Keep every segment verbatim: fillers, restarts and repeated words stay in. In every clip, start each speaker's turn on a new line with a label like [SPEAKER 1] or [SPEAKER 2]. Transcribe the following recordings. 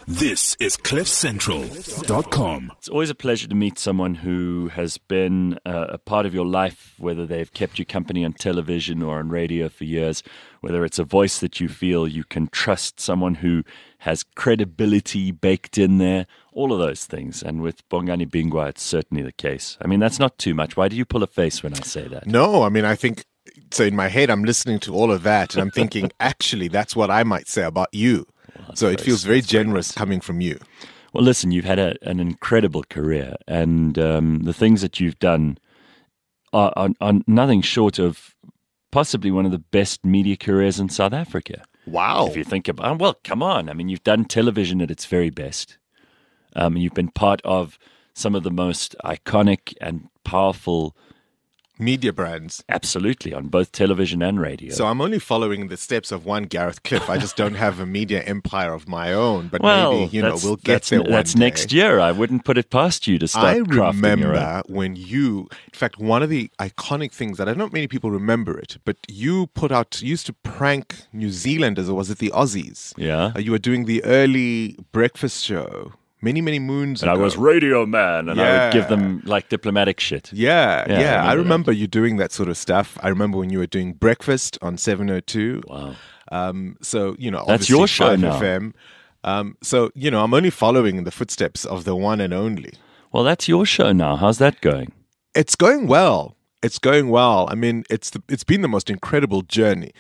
[SPEAKER 1] This is cliff central dot com.
[SPEAKER 2] It's always a pleasure to meet someone who has been uh, a part of your life, whether they've kept you company on television or on radio for years, whether it's a voice that you feel you can trust, someone who has credibility baked in there, all of those things. And with Bongani Bingwa, it's certainly the case. I mean, that's not too much. Why do you pull a face when I say that?
[SPEAKER 3] No, I mean, I think, so in my head, I'm listening to all of that, and I'm thinking, actually, that's what I might say about you. Well, so it feels very generous coming from you.
[SPEAKER 2] Well, listen, you've had a, an incredible career, and um, the things that you've done are, are, are nothing short of possibly one of the best media careers in South Africa.
[SPEAKER 3] Wow.
[SPEAKER 2] If you think about, well, come on. I mean, you've done television at its very best. Um, you've been part of some of the most iconic and powerful
[SPEAKER 3] media brands.
[SPEAKER 2] Absolutely, on both television and radio.
[SPEAKER 3] So I'm only following the steps of one Gareth Cliff. I just don't have a media empire of my own. But
[SPEAKER 2] well,
[SPEAKER 3] maybe, you know, we'll get
[SPEAKER 2] that's,
[SPEAKER 3] there one
[SPEAKER 2] That's
[SPEAKER 3] day.
[SPEAKER 2] Next year. I wouldn't put it past you to start
[SPEAKER 3] I
[SPEAKER 2] crafting your own.
[SPEAKER 3] remember when you, in fact, one of the iconic things that I don't know many people remember it, but you put out, you used to prank New Zealanders, or was it the Aussies?
[SPEAKER 2] Yeah.
[SPEAKER 3] Uh, you were doing the early breakfast show. Many, many moons
[SPEAKER 2] and
[SPEAKER 3] ago.
[SPEAKER 2] I was radio man, and
[SPEAKER 3] yeah.
[SPEAKER 2] I would give them like diplomatic shit.
[SPEAKER 3] Yeah, yeah.
[SPEAKER 2] yeah
[SPEAKER 3] I remember,
[SPEAKER 2] I remember
[SPEAKER 3] you doing that sort of stuff. I remember when you were doing breakfast on seven oh two.
[SPEAKER 2] Wow.
[SPEAKER 3] Um, so, you know,
[SPEAKER 2] that's your show now.
[SPEAKER 3] F M. Um, so, you know, I'm only following in the footsteps of the one and only.
[SPEAKER 2] Well, that's your show now. How's that going?
[SPEAKER 3] It's going well. It's going well. I mean, it's the, it's been the most incredible journey.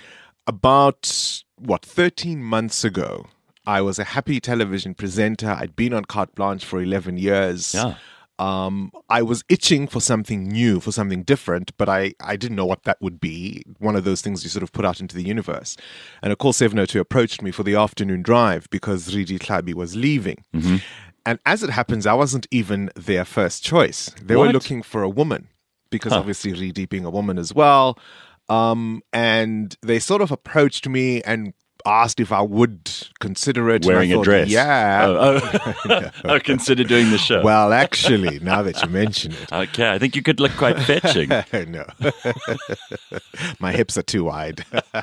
[SPEAKER 3] About, what, thirteen months ago, I was a happy television presenter. I'd been on Carte Blanche for eleven years.
[SPEAKER 2] Yeah.
[SPEAKER 3] Um, I was itching for something new, for something different, but I, I didn't know what that would be. One of those things you sort of put out into the universe. And of course, seven oh two approached me for the afternoon drive because Ridi Tlhabi was leaving.
[SPEAKER 2] Mm-hmm.
[SPEAKER 3] And as it happens, I wasn't even their first choice. They
[SPEAKER 2] what?
[SPEAKER 3] were looking for a woman because
[SPEAKER 2] huh.
[SPEAKER 3] obviously Ridi being a woman as well. Um, and they sort of approached me and asked if I would consider it.
[SPEAKER 2] Wearing
[SPEAKER 3] thought,
[SPEAKER 2] a dress.
[SPEAKER 3] Yeah.
[SPEAKER 2] Oh, oh. oh, consider doing the show.
[SPEAKER 3] Well, actually, now that you mention it.
[SPEAKER 2] Okay, I think you could look quite fetching.
[SPEAKER 3] No. My hips are too wide.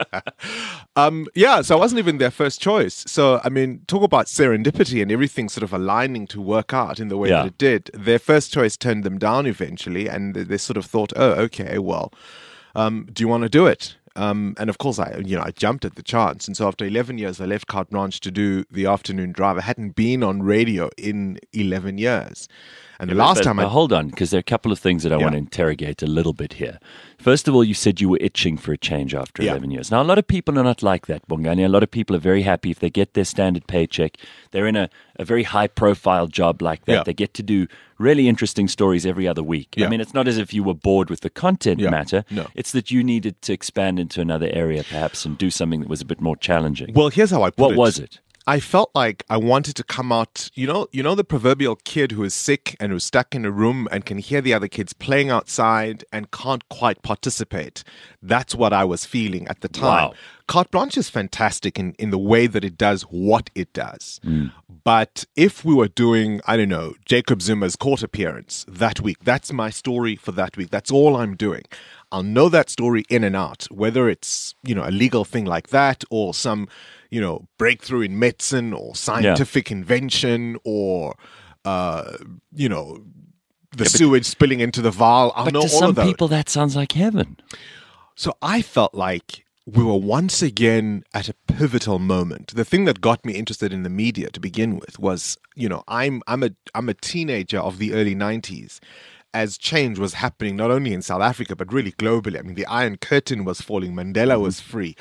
[SPEAKER 3] um, yeah, so I wasn't even their first choice. So, I mean, talk about serendipity and everything sort of aligning to work out in the way
[SPEAKER 2] yeah.
[SPEAKER 3] that it did. Their first choice turned them down eventually, and they, they sort of thought, oh, okay, well, um, do you want to do it? Um, and of course, I you know I jumped at the chance. And so after eleven years, I left Carte Blanche to do the afternoon drive. I hadn't been on radio in eleven years. And the
[SPEAKER 2] yeah,
[SPEAKER 3] last
[SPEAKER 2] but,
[SPEAKER 3] time
[SPEAKER 2] but
[SPEAKER 3] I...
[SPEAKER 2] Hold on, because there are a couple of things that I
[SPEAKER 3] yeah.
[SPEAKER 2] want to interrogate a little bit here. First of all, you said you were itching for a change after
[SPEAKER 3] yeah.
[SPEAKER 2] eleven years. Now, a lot of people are not like that, Bongani. A lot of people are very happy if they get their standard paycheck. They're in a, a very high-profile job like that.
[SPEAKER 3] Yeah.
[SPEAKER 2] They get to do really interesting stories every other week.
[SPEAKER 3] Yeah.
[SPEAKER 2] I mean, it's not as if you were bored with the content
[SPEAKER 3] yeah.
[SPEAKER 2] matter.
[SPEAKER 3] No.
[SPEAKER 2] It's that you needed to expand into another area, perhaps, and do something that was a bit more challenging.
[SPEAKER 3] Well, here's how I put
[SPEAKER 2] what
[SPEAKER 3] it.
[SPEAKER 2] What was it?
[SPEAKER 3] I felt like I wanted to come out, you know, you know the proverbial kid who is sick and who's stuck in a room and can hear the other kids playing outside and can't quite participate. That's what I was feeling at the time.
[SPEAKER 2] Wow.
[SPEAKER 3] Carte Blanche is fantastic in, in the way that it does what it does.
[SPEAKER 2] Mm.
[SPEAKER 3] But if we were doing, I don't know, Jacob Zuma's court appearance that week, that's my story for that week. That's all I'm doing. I'll know that story in and out, whether it's, you know, a legal thing like that or some, you know, breakthrough in medicine or scientific yeah. invention or, uh, you know, the yeah, sewage spilling into the Vaal. I'll
[SPEAKER 2] but
[SPEAKER 3] know
[SPEAKER 2] to
[SPEAKER 3] all
[SPEAKER 2] some
[SPEAKER 3] of those.
[SPEAKER 2] people, that sounds like heaven.
[SPEAKER 3] So I felt like we were once again at a pivotal moment. The thing that got me interested in the media to begin with was, you know, I'm I'm a I'm a teenager of the early nineties. As change was happening not only in South Africa but really globally. I mean, the Iron Curtain was falling, Mandela was free.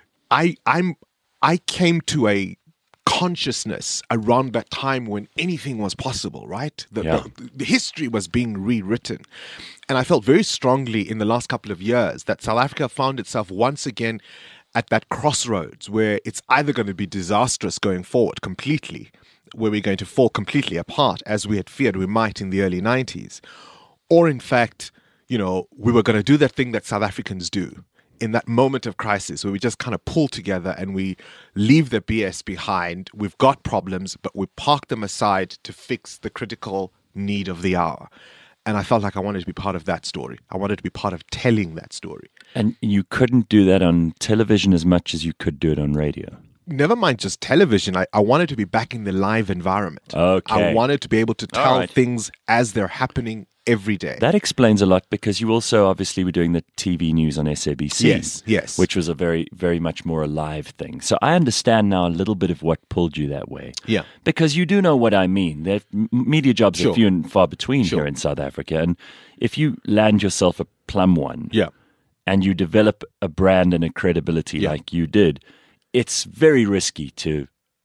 [SPEAKER 3] I I'm I came to a consciousness around that time when anything was possible, right? The,
[SPEAKER 2] yeah.
[SPEAKER 3] the, the history was being rewritten. And I felt very strongly in the last couple of years that South Africa found itself once again at that crossroads where it's either going to be disastrous going forward completely, where we're going to fall completely apart as we had feared we might in the early nineties, or in fact, you know, we were going to do that thing that South Africans do in that moment of crisis where we just kind of pull together and we leave the B S behind. We've got problems, but we park them aside to fix the critical need of the hour. And I felt like I wanted to be part of that story. I wanted to be part of telling that story.
[SPEAKER 2] And you couldn't do that on television as much as you could do it on radio.
[SPEAKER 3] never mind just television. I, I wanted to be back in the live environment.
[SPEAKER 2] Okay.
[SPEAKER 3] I wanted to be able to
[SPEAKER 2] All
[SPEAKER 3] tell
[SPEAKER 2] right.
[SPEAKER 3] things as they're happening every day.
[SPEAKER 2] That explains a lot because you also obviously were doing the T V news on S A B C.
[SPEAKER 3] Yes, yes.
[SPEAKER 2] Which was a very, very much more a live thing. So I understand now a little bit of what pulled you that way.
[SPEAKER 3] Yeah.
[SPEAKER 2] Because you do know what I mean. There, m- media jobs
[SPEAKER 3] Sure.
[SPEAKER 2] are few and far between
[SPEAKER 3] Sure.
[SPEAKER 2] here in South Africa. And if you land yourself a plum one
[SPEAKER 3] Yeah.
[SPEAKER 2] and you develop a brand and a credibility
[SPEAKER 3] Yeah.
[SPEAKER 2] like you did, it's very risky to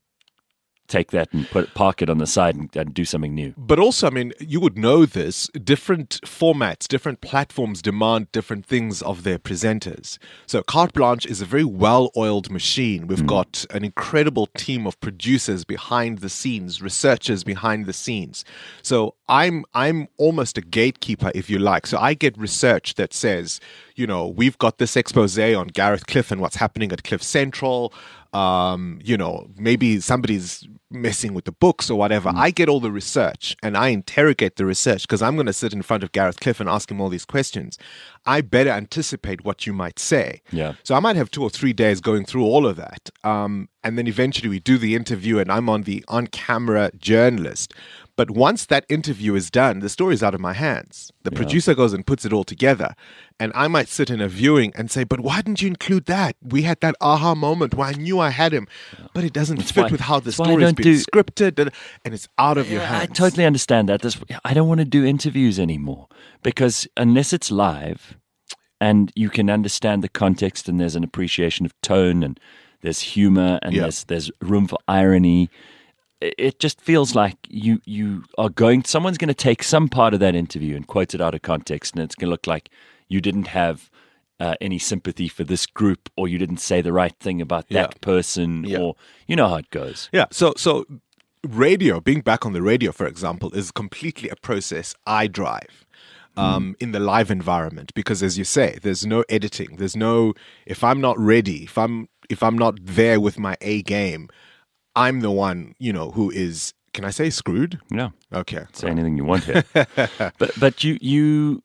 [SPEAKER 2] take that and put park it on the side and, and do something new.
[SPEAKER 3] But also, I mean, you would know this, different formats, different platforms demand different things of their presenters. So Carte Blanche is a very well-oiled machine. We've got an incredible team of producers behind the scenes, researchers behind the scenes. So I'm I'm almost a gatekeeper, if you like. So I get research that says, you know, we've got this expose on Gareth Cliff and what's happening at Cliff Central. Um, you know, maybe somebody's messing with the books or whatever. I get all the research and I interrogate the research because I'm going to sit in front of Gareth Cliff and ask him all these questions. I better anticipate what you might say.
[SPEAKER 2] Yeah.
[SPEAKER 3] So I might have two or three days going through all of that. Um, and then eventually we do the interview and I'm on the on-camera journalist. But once that interview is done, the story's out of my hands. The producer goes and puts it all together. And I might sit in a viewing and say, but why didn't you include that? We had that aha moment where I knew I had him. But it doesn't fit
[SPEAKER 2] why-
[SPEAKER 3] with how the
[SPEAKER 2] that's why I
[SPEAKER 3] story's
[SPEAKER 2] don't
[SPEAKER 3] been
[SPEAKER 2] do-
[SPEAKER 3] scripted. And it's out of your
[SPEAKER 2] Yeah,
[SPEAKER 3] hands.
[SPEAKER 2] I totally understand that. That's, I don't want to do interviews anymore because unless it's live and you can understand the context and there's an appreciation of tone and there's humor and
[SPEAKER 3] Yeah.
[SPEAKER 2] there's there's room for irony, it it just feels like you you are going. Someone's going to take some part of that interview and quote it out of context, and it's going to look like you didn't have uh, any sympathy for this group, or you didn't say the right thing about that
[SPEAKER 3] Yeah.
[SPEAKER 2] person,
[SPEAKER 3] Yeah.
[SPEAKER 2] or you know how it goes.
[SPEAKER 3] Yeah. So, so radio, being back on the radio, for example, is completely a process I drive. Um, in the live environment, because as you say, there's no editing. There's no, if I'm not ready, if I'm if I'm not there with my A game, I'm the one, you know, who is, can I say screwed?
[SPEAKER 2] Yeah.
[SPEAKER 3] Okay.
[SPEAKER 2] Say anything you want here, but but you you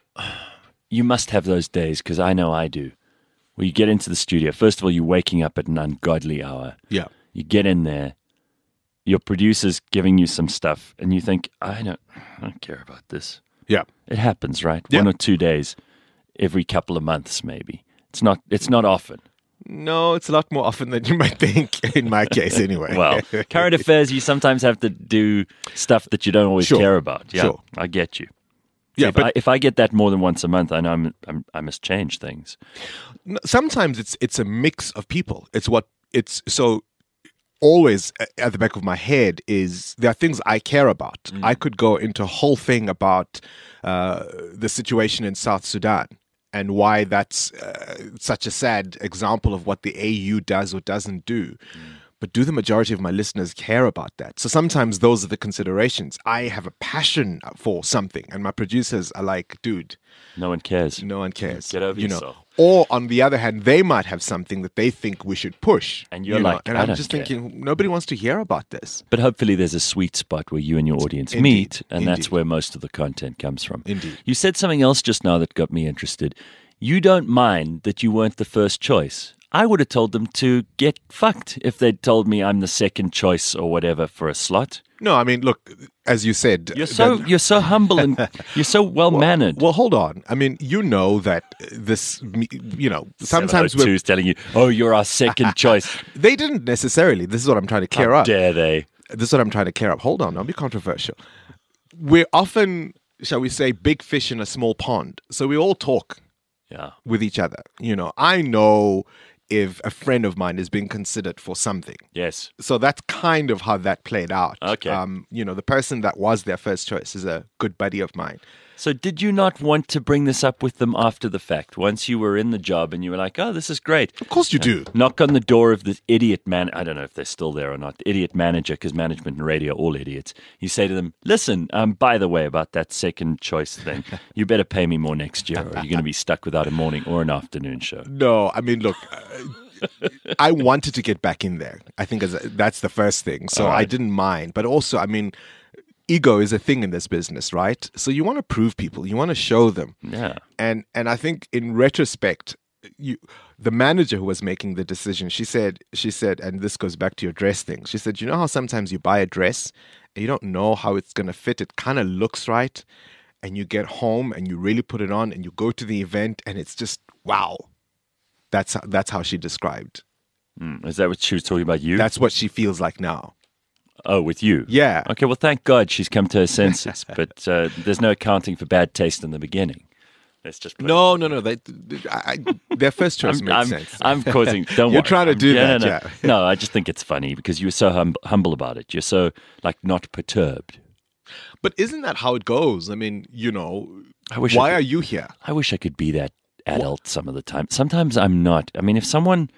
[SPEAKER 2] you must have those days because I know I do. Where you get into the studio. First of all, you're waking up at an ungodly hour.
[SPEAKER 3] Yeah.
[SPEAKER 2] You get in there. Your producer's giving you some stuff, and you think, I don't, I don't care about this.
[SPEAKER 3] Yeah.
[SPEAKER 2] It happens, right?
[SPEAKER 3] Yeah.
[SPEAKER 2] One or two days, every couple of months, maybe. It's not. It's not often.
[SPEAKER 3] No, it's a lot more often than you might think, in my case anyway.
[SPEAKER 2] Well, current affairs, you sometimes have to do stuff that you don't always
[SPEAKER 3] Sure.
[SPEAKER 2] care about. Yeah,
[SPEAKER 3] Sure.
[SPEAKER 2] I get you.
[SPEAKER 3] Yeah,
[SPEAKER 2] if,
[SPEAKER 3] but
[SPEAKER 2] I, if I get that more than once a month, I know I'm, I'm, I must change things.
[SPEAKER 3] n- sometimes it's it's a mix of people. It's what it's so always a- at the back of my head is there are things I care about. I could go into a whole thing about uh, the situation in South Sudan and why that's uh, such a sad example of what the A U does or doesn't do. But do the majority of my listeners care about that? So sometimes those are the considerations. I have a passion for something, and my producers are like, dude,
[SPEAKER 2] No one cares.
[SPEAKER 3] no one cares.
[SPEAKER 2] Get over
[SPEAKER 3] you know.
[SPEAKER 2] yourself.
[SPEAKER 3] Or on the other hand, they might have something that they think we should push.
[SPEAKER 2] And you're
[SPEAKER 3] you know,
[SPEAKER 2] like,
[SPEAKER 3] and
[SPEAKER 2] I
[SPEAKER 3] I'm
[SPEAKER 2] don't
[SPEAKER 3] just
[SPEAKER 2] care.
[SPEAKER 3] thinking, nobody wants to hear about this.
[SPEAKER 2] But hopefully there's a sweet spot where you and your audience
[SPEAKER 3] Indeed.
[SPEAKER 2] meet, and that's
[SPEAKER 3] Indeed.
[SPEAKER 2] where most of the content comes from.
[SPEAKER 3] Indeed.
[SPEAKER 2] You said something else just now that got me interested. You don't mind that you weren't the first choice. I would have told them to get fucked if they'd told me I'm the second choice or whatever for a slot.
[SPEAKER 3] No, I mean, look, as you said,
[SPEAKER 2] You're so
[SPEAKER 3] that-
[SPEAKER 2] you're so humble and you're so well mannered.
[SPEAKER 3] well, hold on. I mean, you know that this, you know, sometimes we're,
[SPEAKER 2] Who's telling you, oh, you're our second choice.
[SPEAKER 3] they didn't necessarily. This is what I'm trying to clear
[SPEAKER 2] How
[SPEAKER 3] up.
[SPEAKER 2] dare they?
[SPEAKER 3] This is what I'm trying to clear up. Hold on, don't be controversial. We're often, shall we say, big fish in a small pond. So we all talk
[SPEAKER 2] Yeah.
[SPEAKER 3] with each other. You know, I know if a friend of mine is being considered for something.
[SPEAKER 2] Yes.
[SPEAKER 3] So that's kind of how that played out.
[SPEAKER 2] Okay.
[SPEAKER 3] Um, you know, the person that was their first choice is a good buddy of mine.
[SPEAKER 2] So did you not want to bring this up with them after the fact? Once you were in the job and you were like, oh, this is great.
[SPEAKER 3] Of course you do.
[SPEAKER 2] Knock on the door of the idiot man. I don't know if they're still there or not. The idiot manager, because management and radio are all idiots. You say to them, listen, um, by the way, about that second choice thing, you better pay me more next year or you're going to be stuck without a morning or an afternoon show.
[SPEAKER 3] No, I mean, look, uh, I wanted to get back in there. I think as a, that's the first thing. So
[SPEAKER 2] All right.
[SPEAKER 3] I didn't mind. But also, I mean, ego is a thing in this business, right? So you want to prove people, you want to show them.
[SPEAKER 2] Yeah.
[SPEAKER 3] And and I think in retrospect, you, the manager who was making the decision, she said, she said, and this goes back to your dress thing. She said, you know how sometimes you buy a dress and you don't know how it's going to fit. It kind of looks right. And you get home and you really put it on and you go to the event and it's just, wow. That's, that's how she described.
[SPEAKER 2] Mm, is that what she was talking about you?
[SPEAKER 3] That's what she feels like now.
[SPEAKER 2] Oh, with you?
[SPEAKER 3] Yeah.
[SPEAKER 2] Okay, well, thank God she's come to her senses. But uh, there's no accounting for bad taste in the beginning. Let's just
[SPEAKER 3] no, no, no. They, they, I, their first choice
[SPEAKER 2] I'm,
[SPEAKER 3] made
[SPEAKER 2] I'm,
[SPEAKER 3] sense.
[SPEAKER 2] I'm causing. Don't
[SPEAKER 3] You're
[SPEAKER 2] worry.
[SPEAKER 3] trying to
[SPEAKER 2] I'm,
[SPEAKER 3] do
[SPEAKER 2] yeah,
[SPEAKER 3] that,
[SPEAKER 2] no, no.
[SPEAKER 3] yeah.
[SPEAKER 2] No, I just think it's funny because you're so hum- humble about it. You're so like not perturbed.
[SPEAKER 3] But isn't that how it goes? I mean, you know,
[SPEAKER 2] I wish
[SPEAKER 3] why
[SPEAKER 2] I could,
[SPEAKER 3] are you here?
[SPEAKER 2] I wish I could be that adult what? some of the time. Sometimes I'm not. I mean, if someone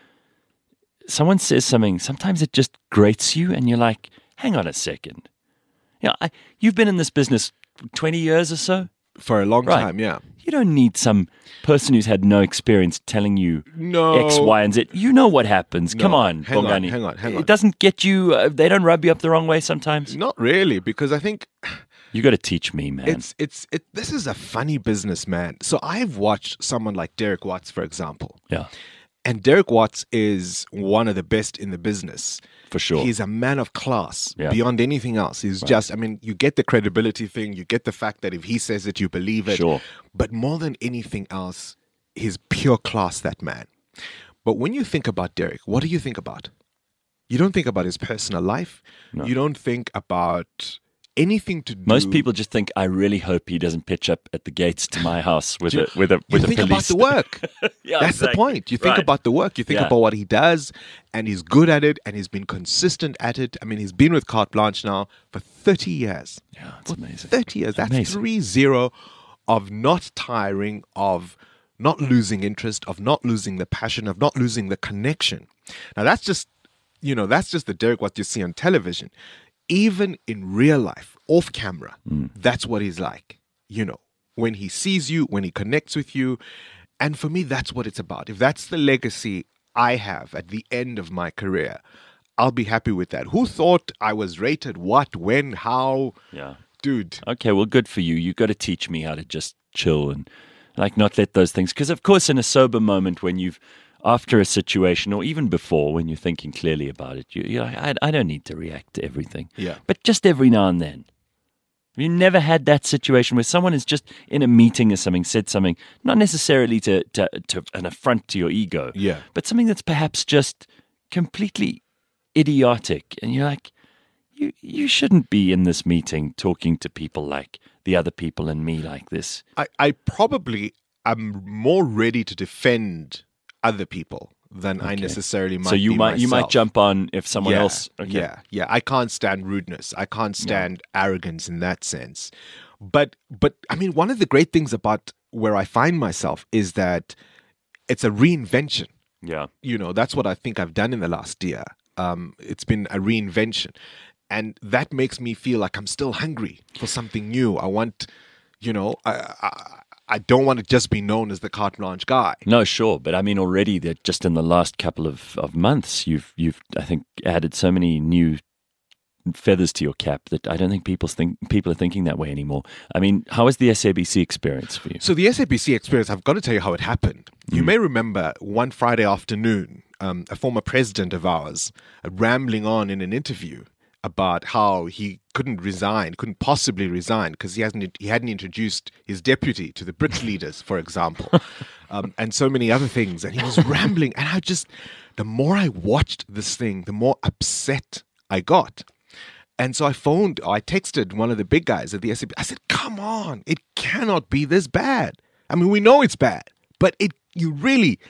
[SPEAKER 2] someone says something, sometimes it just grates you, and you're like, "Hang on a second." You know, I, you've been in this business twenty years or so.
[SPEAKER 3] For a long
[SPEAKER 2] right.
[SPEAKER 3] time, yeah.
[SPEAKER 2] You don't need some person who's had no experience telling you
[SPEAKER 3] no.
[SPEAKER 2] X, Y, and Z. You know what happens.
[SPEAKER 3] No.
[SPEAKER 2] Come on,
[SPEAKER 3] hang
[SPEAKER 2] Bongani.
[SPEAKER 3] on, hang on, hang on.
[SPEAKER 2] It doesn't get you. Uh, they don't rub you up the wrong way sometimes.
[SPEAKER 3] Not really, because I think
[SPEAKER 2] you got to teach me, man.
[SPEAKER 3] It's it's it. This is a funny business, man. So I've watched someone like Derek Watts, for example.
[SPEAKER 2] Yeah.
[SPEAKER 3] And Derek Watts is one of the best in the business.
[SPEAKER 2] For sure.
[SPEAKER 3] He's a man of class
[SPEAKER 2] yeah.
[SPEAKER 3] beyond anything else. He's right. just, I mean, you get the credibility thing. You get the fact that if he says it, you believe it.
[SPEAKER 2] Sure.
[SPEAKER 3] But more than anything else, he's pure class, that man. But when you think about Derek, what do you think about? You don't think about his personal life. No. You don't think about anything to do.
[SPEAKER 2] Most people just think, I really hope he doesn't pitch up at the gates to my house with a with a with
[SPEAKER 3] you
[SPEAKER 2] a
[SPEAKER 3] think
[SPEAKER 2] police.
[SPEAKER 3] about the work.
[SPEAKER 2] yeah,
[SPEAKER 3] That's
[SPEAKER 2] exactly.
[SPEAKER 3] the point. You think
[SPEAKER 2] right.
[SPEAKER 3] about the work. You think
[SPEAKER 2] yeah.
[SPEAKER 3] about what he does, and he's good at it, and he's been consistent at it. I mean, he's been with Carte Blanche now for thirty years.
[SPEAKER 2] Yeah, that's
[SPEAKER 3] for
[SPEAKER 2] amazing.
[SPEAKER 3] Thirty years. That's
[SPEAKER 2] amazing.
[SPEAKER 3] three zero of not tiring, of not losing interest, of not losing the passion, of not losing the connection. Now that's just, you know, that's just the Derek what you see on television. Even in real life, off camera, mm. that's what he's like. You know, when he sees you, when he connects with you. And for me, that's what it's about. If that's the legacy I have at the end of my career, I'll be happy with that. Who thought I was rated what, when, how?
[SPEAKER 2] Yeah.
[SPEAKER 3] Dude.
[SPEAKER 2] Okay, well, good for you. You got to teach me how to just chill and like not let those things. Because, of course, in a sober moment when you've after a situation or even before when you're thinking clearly about it, you, you're like, I, I don't need to react to everything.
[SPEAKER 3] Yeah.
[SPEAKER 2] But just every now and then. Have you never had that situation where someone is just in a meeting or something, said something, not necessarily to, to, to an affront to your ego,
[SPEAKER 3] yeah.
[SPEAKER 2] but something that's perhaps just completely idiotic. And you're like, you, you shouldn't be in this meeting talking to people like the other people and me like this.
[SPEAKER 3] I, I probably am more ready to defend other people than okay. I necessarily might
[SPEAKER 2] so you
[SPEAKER 3] be
[SPEAKER 2] might
[SPEAKER 3] myself.
[SPEAKER 2] you might jump on if someone
[SPEAKER 3] yeah,
[SPEAKER 2] else okay.
[SPEAKER 3] yeah yeah I can't stand rudeness. I can't stand yeah. arrogance in that sense. But but I mean, one of the great things about where I find myself is that it's a reinvention.
[SPEAKER 2] Yeah,
[SPEAKER 3] you know, that's what I think I've done in the last year. Um, it's been a reinvention, and that makes me feel like I'm still hungry for something new. I want, you know, I. I I don't want to just be known as the Carte Blanche guy.
[SPEAKER 2] No, sure, but I mean already that just in the last couple of, of months, you've you've I think added so many new feathers to your cap that I don't think people think people are thinking that way anymore. I mean, how was the S A B C experience for you?
[SPEAKER 3] So the S A B C experience, I've got to tell you how it happened. Mm. You may remember one Friday afternoon, um, a former president of ours uh, rambling on in an interview about how he couldn't resign, couldn't possibly resign because he hasn't he hadn't introduced his deputy to the BRICS leaders, for example, um, and so many other things. And he was rambling, and I just, the more I watched this thing, the more upset I got. And so I phoned, I texted one of the big guys at the S A B C. I said, "Come on, it cannot be this bad. I mean, we know it's bad, but it you really,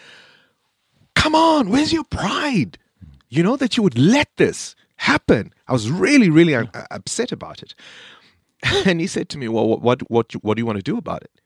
[SPEAKER 3] come on, where's your pride? You know, that you would let this happen." I was really, really uh, upset about it. And he said to me, well, what, what, what, what do you want to do about it?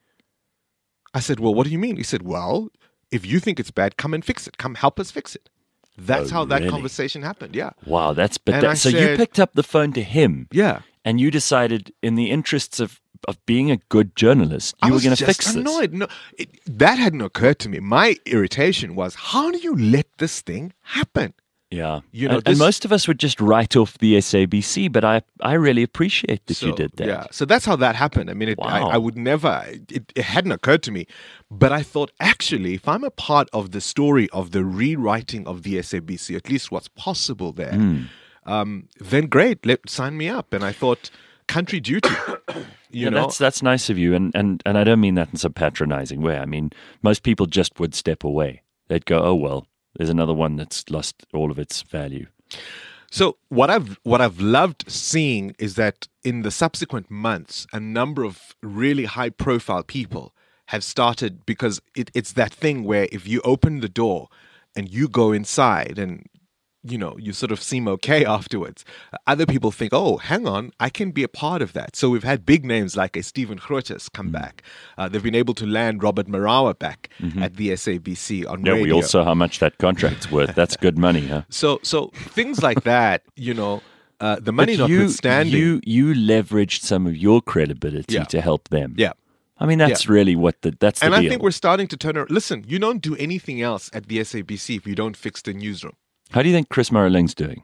[SPEAKER 3] I said, well, what do you mean? He said, well, if you think it's bad, come and fix it. Come help us fix it. That's
[SPEAKER 2] oh,
[SPEAKER 3] how that
[SPEAKER 2] really?
[SPEAKER 3] conversation happened. Yeah.
[SPEAKER 2] Wow. That's, but
[SPEAKER 3] and
[SPEAKER 2] that,
[SPEAKER 3] I
[SPEAKER 2] so
[SPEAKER 3] said,
[SPEAKER 2] you picked up the phone to him.
[SPEAKER 3] Yeah.
[SPEAKER 2] And you decided in the interests of, of being a good journalist, you
[SPEAKER 3] I
[SPEAKER 2] were going to
[SPEAKER 3] just
[SPEAKER 2] fix
[SPEAKER 3] annoyed.
[SPEAKER 2] this.
[SPEAKER 3] No, it, that hadn't occurred to me. My irritation was, how do you let this thing happen?
[SPEAKER 2] Yeah.
[SPEAKER 3] You know,
[SPEAKER 2] and,
[SPEAKER 3] this-
[SPEAKER 2] and most of us would just write off the S A B C, but I, I really appreciate that
[SPEAKER 3] So,
[SPEAKER 2] you did that.
[SPEAKER 3] Yeah, so that's how that happened. I mean, it, I,
[SPEAKER 2] Wow.
[SPEAKER 3] I would never, it, it hadn't occurred to me. But I thought, actually, if I'm a part of the story of the rewriting of the S A B C, at least what's possible there,
[SPEAKER 2] Mm.
[SPEAKER 3] um, then great, let sign me up. And I thought, country duty, you
[SPEAKER 2] Yeah,
[SPEAKER 3] know.
[SPEAKER 2] that's that's nice of you, and, and, and I don't mean that in some patronizing way. I mean, most people just would step away. They'd go, oh, well, there's another one that's lost all of its value.
[SPEAKER 3] So what I've what I've loved seeing is that in the subsequent months, a number of really high profile people have started, because it, it's that thing where if you open the door and you go inside and you know you sort of seem okay afterwards, other people think, oh, hang on, I can be a part of that. So we've had big names like a Stephen Grootes come
[SPEAKER 2] Mm-hmm.
[SPEAKER 3] back. Uh, they've been able to land Robert Marawa back at the S A B C on
[SPEAKER 2] Yeah,
[SPEAKER 3] radio.
[SPEAKER 2] we all saw how much that contract's worth. That's good money, huh?
[SPEAKER 3] So so things like that, you know, uh, the money
[SPEAKER 2] But you,
[SPEAKER 3] notwithstanding.
[SPEAKER 2] you you leveraged some of your credibility
[SPEAKER 3] Yeah.
[SPEAKER 2] to help them.
[SPEAKER 3] Yeah.
[SPEAKER 2] I mean, that's really what the that's the
[SPEAKER 3] And
[SPEAKER 2] deal.
[SPEAKER 3] I think we're starting to turn around. Listen, you don't do anything else at the S A B C if you don't fix the newsroom.
[SPEAKER 2] How do you think Chris Marling's doing?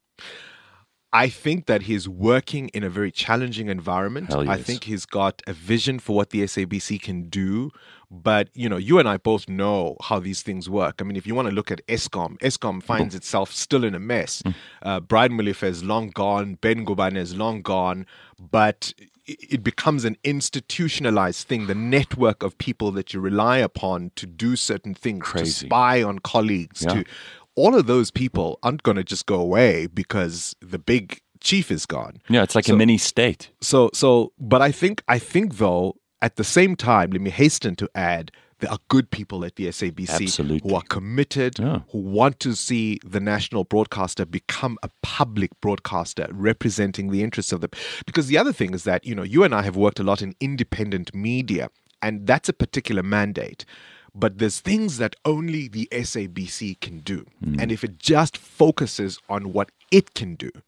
[SPEAKER 3] I think that he's working in a very challenging environment.
[SPEAKER 2] Hell
[SPEAKER 3] I
[SPEAKER 2] yes.
[SPEAKER 3] think he's got a vision for what the S A B C can do. But, you know, you and I both know how these things work. I mean, if you want to look at ESCOM, ESCOM finds itself still in a mess.
[SPEAKER 2] Hmm.
[SPEAKER 3] Uh, Brian Molefe is long gone. Ben Gubane is long gone. But it it becomes an institutionalized thing, the network of people that you rely upon to do certain things, to
[SPEAKER 2] Crazy.
[SPEAKER 3] spy on colleagues,
[SPEAKER 2] Yeah.
[SPEAKER 3] to all of those people aren't going to just go away because the big chief is gone.
[SPEAKER 2] Yeah, it's like
[SPEAKER 3] So-
[SPEAKER 2] a mini state.
[SPEAKER 3] So, so, but I think, I think though, at the same time, let me hasten to add, there are good people at the S A B C
[SPEAKER 2] Absolutely.
[SPEAKER 3] who are committed,
[SPEAKER 2] Yeah.
[SPEAKER 3] who want to see the national broadcaster become a public broadcaster representing the interests of the. Because the other thing is that, you know, you and I have worked a lot in independent media, and that's a particular mandate. But there's things that only the S A B C can do. And if it just focuses on what it can do,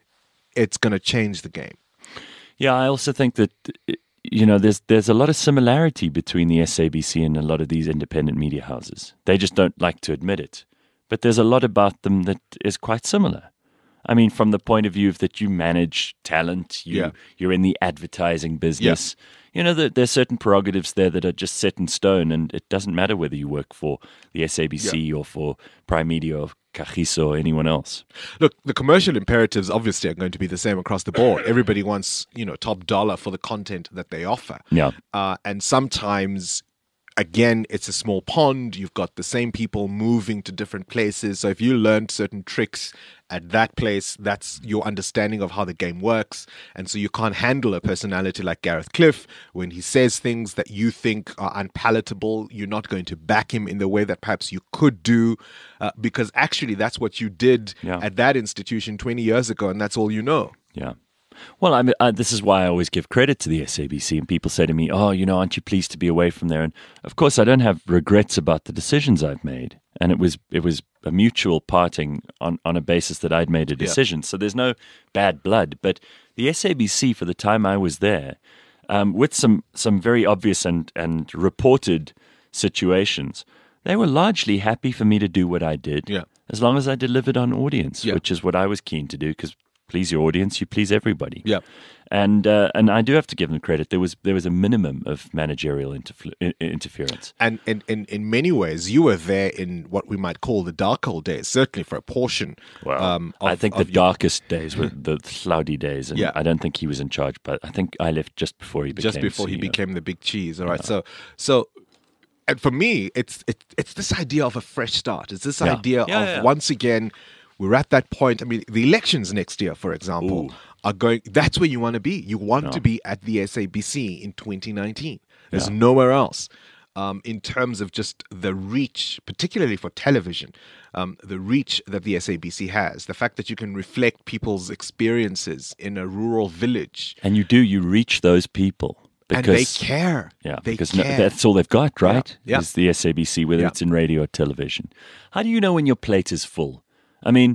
[SPEAKER 3] it's going to change the game.
[SPEAKER 2] Yeah, I also think that you know there's there's a lot of similarity between the S A B C and a lot of these independent media houses. They just don't like to admit it, but there's a lot about them that is quite similar. I mean, from the point of view of that you manage talent, you
[SPEAKER 3] Yeah.
[SPEAKER 2] you're in the advertising business. You know, there, there's certain prerogatives there that are just set in stone, and it doesn't matter whether you work for the S A B C or for Prime Media or Kagiso or anyone else.
[SPEAKER 3] Look, the commercial imperatives obviously are going to be the same across the board. Everybody wants, you know, top dollar for the content that they offer.
[SPEAKER 2] Yeah.
[SPEAKER 3] Uh, and sometimes, again, it's a small pond. You've got the same people moving to different places. So if you learned certain tricks at that place, that's your understanding of how the game works. And so you can't handle a personality like Gareth Cliff when he says things that you think are unpalatable. You're not going to back him in the way that perhaps you could do, uh, because actually that's what you did
[SPEAKER 2] Yeah.
[SPEAKER 3] at that institution twenty years ago, and that's all you know.
[SPEAKER 2] Yeah. Well, I mean, uh, this is why I always give credit to the S A B C. And people say to me, oh, you know, aren't you pleased to be away from there? And of course, I don't have regrets about the decisions I've made. And it was it was a mutual parting on, on a basis that I'd made a decision. So there's no bad blood. But the S A B C, for the time I was there, um, with some, some very obvious and, and reported situations, they were largely happy for me to do what I did.
[SPEAKER 3] Yeah.
[SPEAKER 2] As long as I delivered on audience,
[SPEAKER 3] Yeah.
[SPEAKER 2] which is what I was keen to do, because please your audience, you please everybody.
[SPEAKER 3] Yeah.
[SPEAKER 2] And uh, and I do have to give them credit. There was there was a minimum of managerial interflu- i- interference.
[SPEAKER 3] And in, in, in many ways, you were there in what we might call the dark old days, certainly for a portion. um, of,
[SPEAKER 2] I think the
[SPEAKER 3] of your-
[SPEAKER 2] darkest days were the cloudy days, and
[SPEAKER 3] Yeah.
[SPEAKER 2] I don't think he was in charge. But I think I left just before he became
[SPEAKER 3] just before he
[SPEAKER 2] C E O.
[SPEAKER 3] became the big cheese. All right, so so, and for me, it's it, it's this idea of a fresh start. It's this
[SPEAKER 2] Yeah.
[SPEAKER 3] idea
[SPEAKER 2] Yeah,
[SPEAKER 3] of
[SPEAKER 2] yeah.
[SPEAKER 3] once again, we're at that point. I mean, the elections next year, for example,
[SPEAKER 2] Ooh.
[SPEAKER 3] are going. That's where you want to be. You want
[SPEAKER 2] Yeah.
[SPEAKER 3] to be at the S A B C in twenty nineteen. There's
[SPEAKER 2] Yeah.
[SPEAKER 3] nowhere else. Um, in terms of just the reach, particularly for television, um, the reach that the S A B C has, the fact that you can reflect people's experiences in a rural village,
[SPEAKER 2] And you do you reach those people because
[SPEAKER 3] and they care.
[SPEAKER 2] Yeah,
[SPEAKER 3] they
[SPEAKER 2] because
[SPEAKER 3] care.
[SPEAKER 2] no, that's all they've got, right?
[SPEAKER 3] Yeah.
[SPEAKER 2] Is the S A B C, whether
[SPEAKER 3] Yeah.
[SPEAKER 2] it's in radio or television. How do you know when your plate is full? I mean,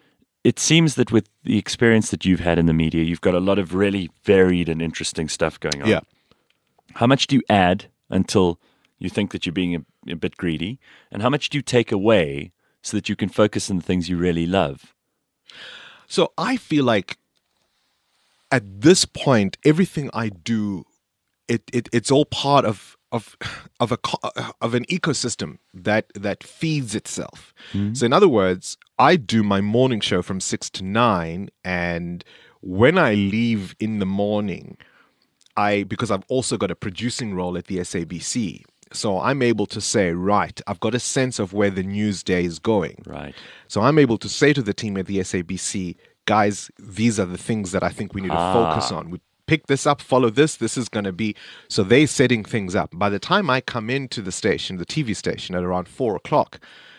[SPEAKER 2] it seems that with the experience that you've had in the media, you've got a lot of really varied and interesting stuff going on.
[SPEAKER 3] Yeah.
[SPEAKER 2] How much do you add until you think that you're being a, a bit greedy? And how much do you take away so that you can focus on the things you really love?
[SPEAKER 3] So I feel like at this point, everything I do, it, it it's all part of of of a co- of an ecosystem that that feeds itself. So in other words, I do my morning show from six to nine, and when I leave in the morning, I because I've also got a producing role at the S A B C. So I'm able to say, right, I've got a sense of where the news day is going.
[SPEAKER 2] Right.
[SPEAKER 3] So I'm able to say to the team at the S A B C, guys, these are the things that I think we need to
[SPEAKER 2] Ah.
[SPEAKER 3] focus on. We pick this up, follow this, this is going to be... So they're setting things up. By the time I come into the station, the T V station at around four o'clock,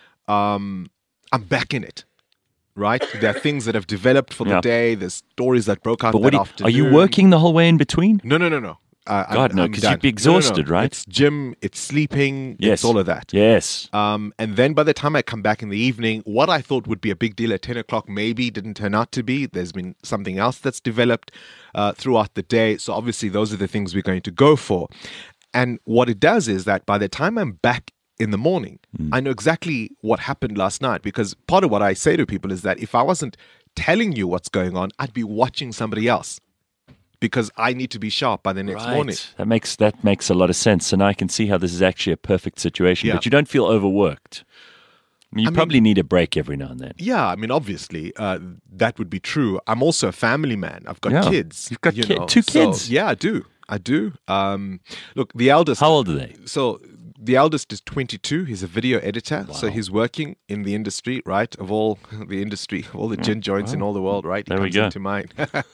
[SPEAKER 3] um, I'm back in it. Right? There are things that have developed for the
[SPEAKER 2] Yeah.
[SPEAKER 3] day. There's stories that broke out
[SPEAKER 2] But what
[SPEAKER 3] that
[SPEAKER 2] do you,
[SPEAKER 3] afternoon.
[SPEAKER 2] are you working the whole way in between?
[SPEAKER 3] No, no, no, no. Uh,
[SPEAKER 2] God,
[SPEAKER 3] I'm,
[SPEAKER 2] no,
[SPEAKER 3] I'm
[SPEAKER 2] 'cause
[SPEAKER 3] done.
[SPEAKER 2] you'd be
[SPEAKER 3] No, no, no.
[SPEAKER 2] exhausted, right?
[SPEAKER 3] It's gym, it's sleeping,
[SPEAKER 2] Yes.
[SPEAKER 3] it's all of that.
[SPEAKER 2] Yes.
[SPEAKER 3] Um, and then by the time I come back in the evening, what I thought would be a big deal at ten o'clock maybe didn't turn out to be. There's been something else that's developed uh, throughout the day. So obviously, those are the things we're going to go for. And what it does is that by the time I'm back in the morning, I know exactly what happened last night, because part of what I say to people is that if I wasn't telling you what's going on, I'd be watching somebody else, because I need to be sharp by the next
[SPEAKER 2] Right.
[SPEAKER 3] morning.
[SPEAKER 2] That makes that makes a lot of sense, and I can see how this is actually a perfect situation.
[SPEAKER 3] Yeah.
[SPEAKER 2] But you don't feel overworked. I mean, you
[SPEAKER 3] I mean-
[SPEAKER 2] probably need a break every now and then.
[SPEAKER 3] Yeah, I mean, obviously, uh, that would be true. I'm also a family man. I've got
[SPEAKER 2] Yeah.
[SPEAKER 3] kids.
[SPEAKER 2] You've got
[SPEAKER 3] you
[SPEAKER 2] ki-
[SPEAKER 3] know.
[SPEAKER 2] two
[SPEAKER 3] So,
[SPEAKER 2] kids?
[SPEAKER 3] yeah, I do. I do. Um, look, the eldest.
[SPEAKER 2] How old are they?
[SPEAKER 3] So the eldest is twenty-two. He's a video editor. So he's working in the industry, right? Of all the industry, all the gin joints in all the world, right? He
[SPEAKER 2] There we
[SPEAKER 3] comes
[SPEAKER 2] go.
[SPEAKER 3] into mine.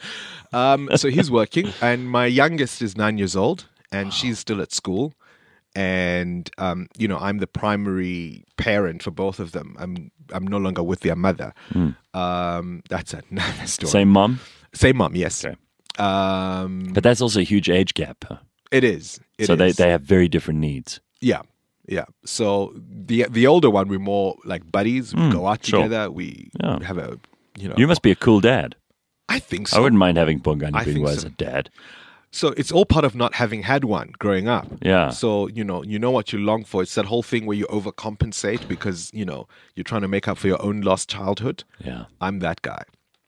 [SPEAKER 3] um, so he's working, and my youngest is nine years old, and she's still at school. And um, you know, I'm the primary parent for both of them. I'm I'm no longer with their mother. Um, that's another story.
[SPEAKER 2] Same mom?
[SPEAKER 3] Same mom, yes.
[SPEAKER 2] Okay.
[SPEAKER 3] Um,
[SPEAKER 2] But that's also a huge age gap. Huh?
[SPEAKER 3] it is. It
[SPEAKER 2] so they,
[SPEAKER 3] is.
[SPEAKER 2] they have very different needs.
[SPEAKER 3] Yeah, yeah. So the the older one, we're more like buddies. We go out
[SPEAKER 2] sure.
[SPEAKER 3] together. We
[SPEAKER 2] Yeah.
[SPEAKER 3] have a, you know.
[SPEAKER 2] You must be a cool dad.
[SPEAKER 3] I think so.
[SPEAKER 2] I wouldn't mind having Bongani
[SPEAKER 3] I think
[SPEAKER 2] Bingwa as
[SPEAKER 3] so.
[SPEAKER 2] a dad.
[SPEAKER 3] So it's all part of not having had one growing up.
[SPEAKER 2] Yeah.
[SPEAKER 3] So you know, you know what you long for. It's that whole thing where you overcompensate because you know you're trying to make up for your own lost childhood.
[SPEAKER 2] Yeah.
[SPEAKER 3] I'm that guy.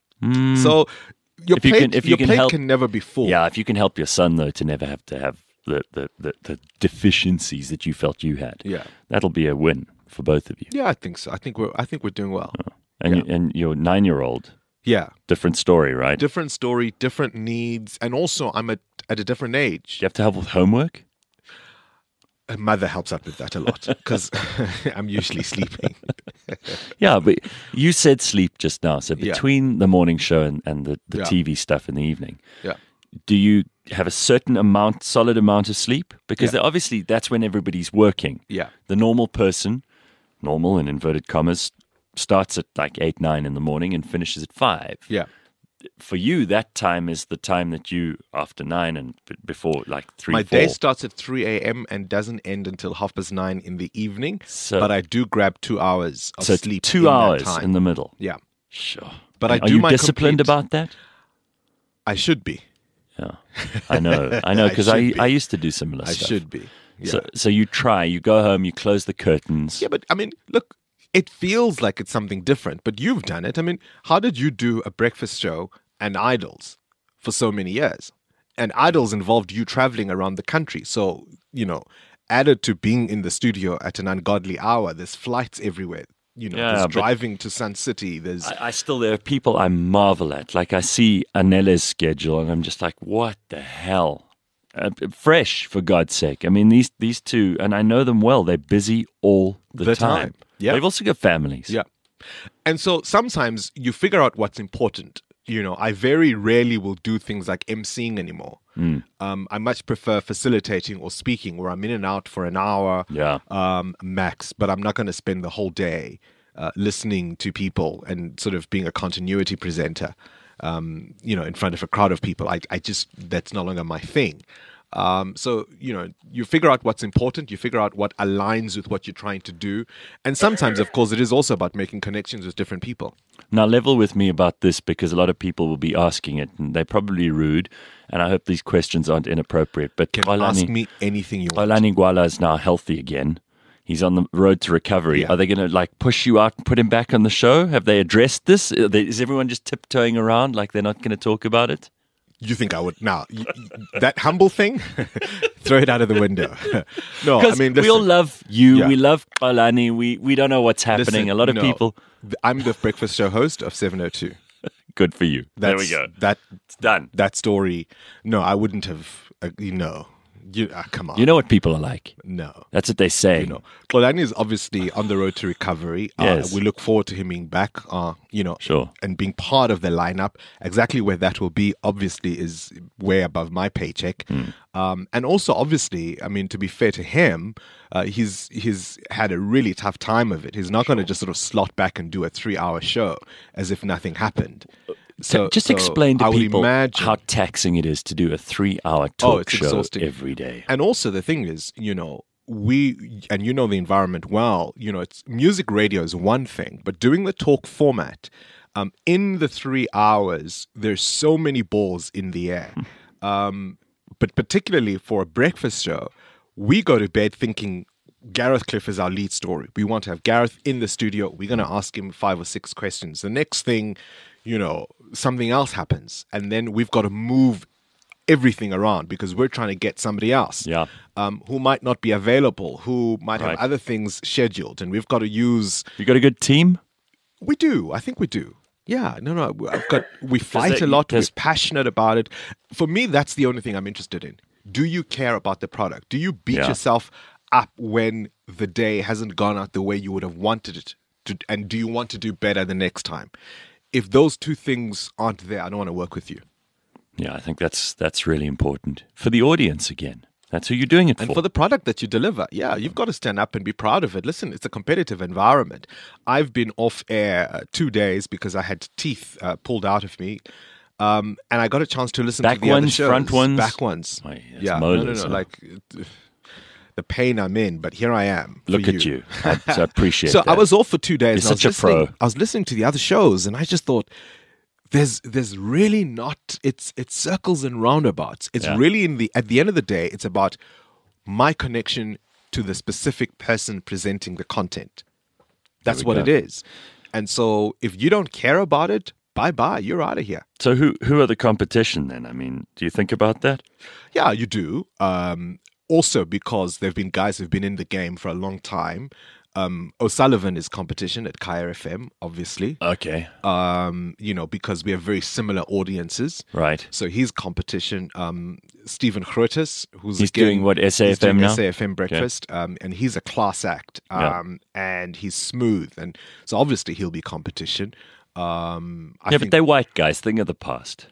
[SPEAKER 3] So your
[SPEAKER 2] If you
[SPEAKER 3] plate,
[SPEAKER 2] can- if you
[SPEAKER 3] your
[SPEAKER 2] can
[SPEAKER 3] plate
[SPEAKER 2] help-
[SPEAKER 3] can never be full.
[SPEAKER 2] Yeah, if you can help your son, though, to never have to have the, the, the, the deficiencies that you felt you had,
[SPEAKER 3] Yeah.
[SPEAKER 2] that'll be a win for both of you.
[SPEAKER 3] Yeah, I think so. I think we're I think we're doing well.
[SPEAKER 2] And,
[SPEAKER 3] Yeah.
[SPEAKER 2] you, and your nine-year-old,
[SPEAKER 3] Yeah.
[SPEAKER 2] different story, right? Do
[SPEAKER 3] Different story, different needs, and also I'm at, at a different age.
[SPEAKER 2] you have to help with homework?
[SPEAKER 3] A mother helps out with that a lot because I'm usually sleeping.
[SPEAKER 2] Yeah, but you said sleep just now. So
[SPEAKER 3] Yeah.
[SPEAKER 2] between the morning show and, and the, the
[SPEAKER 3] Yeah.
[SPEAKER 2] T V stuff in the evening,
[SPEAKER 3] Yeah.
[SPEAKER 2] do you have a certain amount, solid amount of sleep? Because
[SPEAKER 3] Yeah.
[SPEAKER 2] obviously that's when everybody's working.
[SPEAKER 3] Yeah.
[SPEAKER 2] The normal person, normal in inverted commas, starts at like eight, nine in the morning and finishes at five.
[SPEAKER 3] Yeah.
[SPEAKER 2] For you, that time is the time that you, after nine and b- before like three,
[SPEAKER 3] My
[SPEAKER 2] four.
[SPEAKER 3] day starts at three a.m. and doesn't end until half past nine in the evening.
[SPEAKER 2] So-
[SPEAKER 3] but I do grab two hours of
[SPEAKER 2] so
[SPEAKER 3] sleep.
[SPEAKER 2] two
[SPEAKER 3] in that
[SPEAKER 2] hours
[SPEAKER 3] time.
[SPEAKER 2] in the middle.
[SPEAKER 3] Yeah.
[SPEAKER 2] Sure.
[SPEAKER 3] But I
[SPEAKER 2] Are
[SPEAKER 3] do
[SPEAKER 2] you
[SPEAKER 3] my
[SPEAKER 2] disciplined
[SPEAKER 3] complete-
[SPEAKER 2] about that?
[SPEAKER 3] I should be.
[SPEAKER 2] Yeah, I know. I know
[SPEAKER 3] I
[SPEAKER 2] because I,
[SPEAKER 3] should be.
[SPEAKER 2] I used to do similar
[SPEAKER 3] I
[SPEAKER 2] stuff.
[SPEAKER 3] should be. Yeah.
[SPEAKER 2] So, so you try, you go home, you close the curtains.
[SPEAKER 3] yeah, but I mean, look, it feels like it's something different, but you've done it. I mean, how did you do a breakfast show and Idols for so many years? And Idols involved you traveling around the country. So, you know, added to being in the studio at an ungodly hour, there's flights everywhere. You know,
[SPEAKER 2] Yeah,
[SPEAKER 3] there's
[SPEAKER 2] but-
[SPEAKER 3] driving to Sun City. There's
[SPEAKER 2] I, I still, there are people I marvel at. Like I see Anela's schedule and I'm just like, what the hell? Uh, fresh, for God's sake. I mean, these these two, and I know them well, they're busy all the,
[SPEAKER 3] The
[SPEAKER 2] time.
[SPEAKER 3] time. Yeah.
[SPEAKER 2] They've also got families.
[SPEAKER 3] Yeah. And so sometimes you figure out what's important. You know, I very rarely will do things like emceeing anymore. Um, I much prefer facilitating or speaking where I'm in and out for an hour
[SPEAKER 2] Yeah.
[SPEAKER 3] um, max, but I'm not going to spend the whole day uh, listening to people and sort of being a continuity presenter, um, you know, in front of a crowd of people. I, I just, that's no longer my thing. Um, so, you know, you figure out what's important, you figure out what aligns with what you're trying to do. And sometimes, of course, it is also about making connections with different people.
[SPEAKER 2] Now, level with me about this because a lot of people will be asking it and they're probably rude. And I hope these questions aren't inappropriate. But
[SPEAKER 3] Can
[SPEAKER 2] Xolani-
[SPEAKER 3] ask me anything you want.
[SPEAKER 2] Xolani Gwala is now healthy again. He's on the road to recovery.
[SPEAKER 3] Yeah.
[SPEAKER 2] Are they going to like push you out and put him back on the show? Have they addressed this? Are they- Is everyone just tiptoeing around like they're not going to talk about it?
[SPEAKER 3] You think I would now y- y- that humble thing? Throw it out of the window. No, I
[SPEAKER 2] Because
[SPEAKER 3] mean,
[SPEAKER 2] we all
[SPEAKER 3] listen,
[SPEAKER 2] love you.
[SPEAKER 3] Yeah.
[SPEAKER 2] We love Xolani. We we don't know what's happening.
[SPEAKER 3] listen,
[SPEAKER 2] A lot of
[SPEAKER 3] no.
[SPEAKER 2] people.
[SPEAKER 3] I'm the breakfast show host of seven oh two.
[SPEAKER 2] Good for you. There we
[SPEAKER 3] That's-
[SPEAKER 2] go.
[SPEAKER 3] That
[SPEAKER 2] It's done.
[SPEAKER 3] that story. No, I wouldn't have. Uh, you know, you ah, come on.
[SPEAKER 2] You know what people are like.
[SPEAKER 3] no.
[SPEAKER 2] That's what they say.
[SPEAKER 3] You know, Xolani is obviously on the road to recovery. Uh,
[SPEAKER 2] Yes.
[SPEAKER 3] we look forward to him being back. Uh, you know,
[SPEAKER 2] Sure.
[SPEAKER 3] and being part of the lineup. Exactly where that will be, obviously, is way above my paycheck.
[SPEAKER 2] Hmm.
[SPEAKER 3] Um, and also, obviously, I mean, to be fair to him, uh, he's he's had a really tough time of it. He's not going to just sort of slot back and do a three-hour show as if nothing happened. So
[SPEAKER 2] Just
[SPEAKER 3] so
[SPEAKER 2] explain to
[SPEAKER 3] I would
[SPEAKER 2] people
[SPEAKER 3] imagine,
[SPEAKER 2] how taxing it is to do a three-hour
[SPEAKER 3] Oh,
[SPEAKER 2] talk
[SPEAKER 3] it's
[SPEAKER 2] show
[SPEAKER 3] exhausting.
[SPEAKER 2] every day.
[SPEAKER 3] And also the thing is, you know, we and you know the environment well. You know, it's music radio is one thing, but doing the talk format um, in the three hours, there's so many balls in the air. Um, but particularly for a breakfast show, we go to bed thinking Gareth Cliff is our lead story. We want to have Gareth in the studio. We're going to ask him five or six questions. The next thing, you know, something else happens, and then we've got to move everything around because we're trying to get somebody else
[SPEAKER 2] Yeah.
[SPEAKER 3] um, who might not be available, who might
[SPEAKER 2] Right.
[SPEAKER 3] have other things scheduled, and we've got to use.
[SPEAKER 2] You got a good team?
[SPEAKER 3] We do. I think we do. Yeah. No. No. I've got. We fight
[SPEAKER 2] that-
[SPEAKER 3] a lot. We're
[SPEAKER 2] does-
[SPEAKER 3] passionate about it. For me, that's the only thing I'm interested in. Do you care about the product? Do you beat
[SPEAKER 2] Yeah.
[SPEAKER 3] yourself up when the day hasn't gone out the way you would have wanted it to? And do you want to do better the next time? If those two things aren't there, I don't want to work with you.
[SPEAKER 2] Yeah, I think that's that's really important for the audience again. That's who you're doing it
[SPEAKER 3] And
[SPEAKER 2] for.
[SPEAKER 3] for the product that you deliver, yeah, you've got to stand up and be proud of it. Listen, it's a competitive environment. I've been off air uh, two days because I had teeth uh, pulled out of me. Um, and I got a chance to listen
[SPEAKER 2] Back
[SPEAKER 3] to the other
[SPEAKER 2] ones,
[SPEAKER 3] shows.
[SPEAKER 2] front ones?
[SPEAKER 3] Back ones.
[SPEAKER 2] Oh, yeah, it's
[SPEAKER 3] yeah, no, no,
[SPEAKER 2] molars,
[SPEAKER 3] no.
[SPEAKER 2] huh?
[SPEAKER 3] Like uh, the pain I'm in, but here I am. for
[SPEAKER 2] Look at you. I, I appreciate
[SPEAKER 3] So
[SPEAKER 2] that.
[SPEAKER 3] I was off for two days.
[SPEAKER 2] You're
[SPEAKER 3] and I was
[SPEAKER 2] such a
[SPEAKER 3] listening-
[SPEAKER 2] pro.
[SPEAKER 3] I was listening to the other shows, and I just thought, there's there's really not. It's it's circles and roundabouts. It's
[SPEAKER 2] Yeah.
[SPEAKER 3] really in the at the end of the day, it's about my connection to the specific person presenting the content. That's
[SPEAKER 2] we
[SPEAKER 3] what
[SPEAKER 2] go.
[SPEAKER 3] it is. And so if you don't care about it, bye bye. You're out of here.
[SPEAKER 2] So who who are the competition then? I mean, do you think about that?
[SPEAKER 3] Yeah, you do. Um, also, because there have been guys who've been in the game for a long time. Um, O'Sullivan is competition at Kaya F M, obviously.
[SPEAKER 2] Okay,
[SPEAKER 3] Um, you know, because we have very similar audiences.
[SPEAKER 2] right.
[SPEAKER 3] So he's competition. Um, Stephen Grotes, who's
[SPEAKER 2] He's
[SPEAKER 3] again-
[SPEAKER 2] doing what, S A F M
[SPEAKER 3] he's doing
[SPEAKER 2] now?
[SPEAKER 3] S A F M breakfast, um, and he's a class act.
[SPEAKER 2] Yeah.
[SPEAKER 3] Um, and he's smooth, and so obviously he'll be competition. Um, I
[SPEAKER 2] yeah,
[SPEAKER 3] think
[SPEAKER 2] but they're white guys. Think of the past.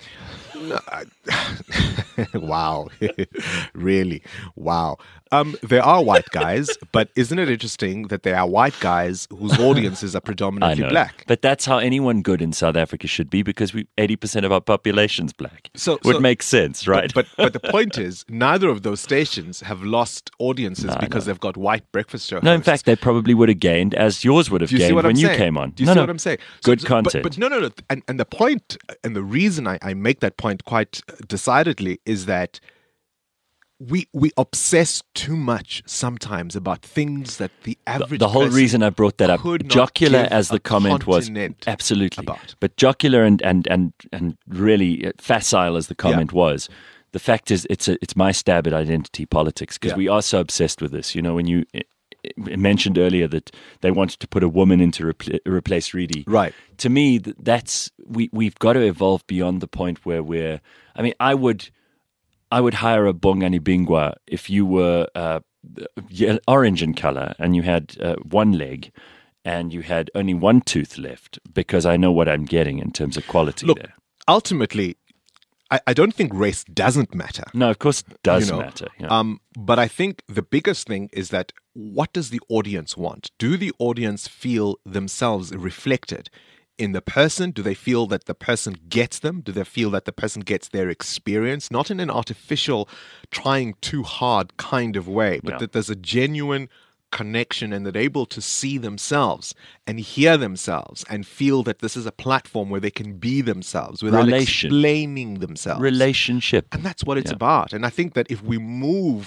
[SPEAKER 3] wow, really, wow. Um, there are white guys, but isn't it interesting that there are white guys whose audiences are
[SPEAKER 2] I
[SPEAKER 3] predominantly
[SPEAKER 2] know,
[SPEAKER 3] black?
[SPEAKER 2] but that's how anyone good in South Africa should be because we eighty percent of our population's black.
[SPEAKER 3] So-
[SPEAKER 2] would
[SPEAKER 3] so-
[SPEAKER 2] make sense, right?
[SPEAKER 3] But but the point is, neither of those stations have lost audiences because they've got white breakfast show.
[SPEAKER 2] no, in
[SPEAKER 3] hosts.
[SPEAKER 2] fact, they probably would have gained, as yours would have
[SPEAKER 3] Do you see
[SPEAKER 2] gained
[SPEAKER 3] what
[SPEAKER 2] when
[SPEAKER 3] I'm
[SPEAKER 2] you
[SPEAKER 3] saying?
[SPEAKER 2] came on.
[SPEAKER 3] Do you
[SPEAKER 2] no,
[SPEAKER 3] see
[SPEAKER 2] no.
[SPEAKER 3] what I'm saying?
[SPEAKER 2] Good
[SPEAKER 3] so-
[SPEAKER 2] content.
[SPEAKER 3] But, but no, no, no. And and the point and the reason I, I make that point quite decidedly is that we we obsess too much sometimes about things that the average
[SPEAKER 2] the whole
[SPEAKER 3] person
[SPEAKER 2] reason I brought that up,
[SPEAKER 3] could not
[SPEAKER 2] jocular
[SPEAKER 3] give
[SPEAKER 2] as the
[SPEAKER 3] a
[SPEAKER 2] comment was,
[SPEAKER 3] continent
[SPEAKER 2] absolutely.
[SPEAKER 3] about.
[SPEAKER 2] But jocular and and and and really uh, facile as the comment was, the fact is, it's a, it's my stab at identity politics because
[SPEAKER 3] Yeah.
[SPEAKER 2] we are so obsessed with this. You know, when you uh, uh, mentioned earlier that they wanted to put a woman in to repl- replace Reedy,
[SPEAKER 3] Right.
[SPEAKER 2] To me, th- that's we we've got to evolve beyond the point where we're. I mean, I would. I would hire a Bongani Bingwa if you were uh, ye- orange in color and you had uh, one leg and you had only one tooth left because I know what I'm getting in terms of quality
[SPEAKER 3] Look,
[SPEAKER 2] there.
[SPEAKER 3] ultimately, I, I don't think race doesn't matter.
[SPEAKER 2] No, of course it does
[SPEAKER 3] you know,
[SPEAKER 2] matter. Yeah.
[SPEAKER 3] Um, but I think the biggest thing is that what does the audience want? Do the audience feel themselves reflected in the person? Do they feel that the person gets them? Do they feel that the person gets their experience? Not in an artificial, trying too hard kind of way, but
[SPEAKER 2] Yeah.
[SPEAKER 3] that there's a genuine connection and that they're able to see themselves and hear themselves and feel that this is a platform where they can be themselves without
[SPEAKER 2] Relation.
[SPEAKER 3] explaining themselves.
[SPEAKER 2] Relationship.
[SPEAKER 3] And that's what it's
[SPEAKER 2] Yeah.
[SPEAKER 3] about. And I think that if we move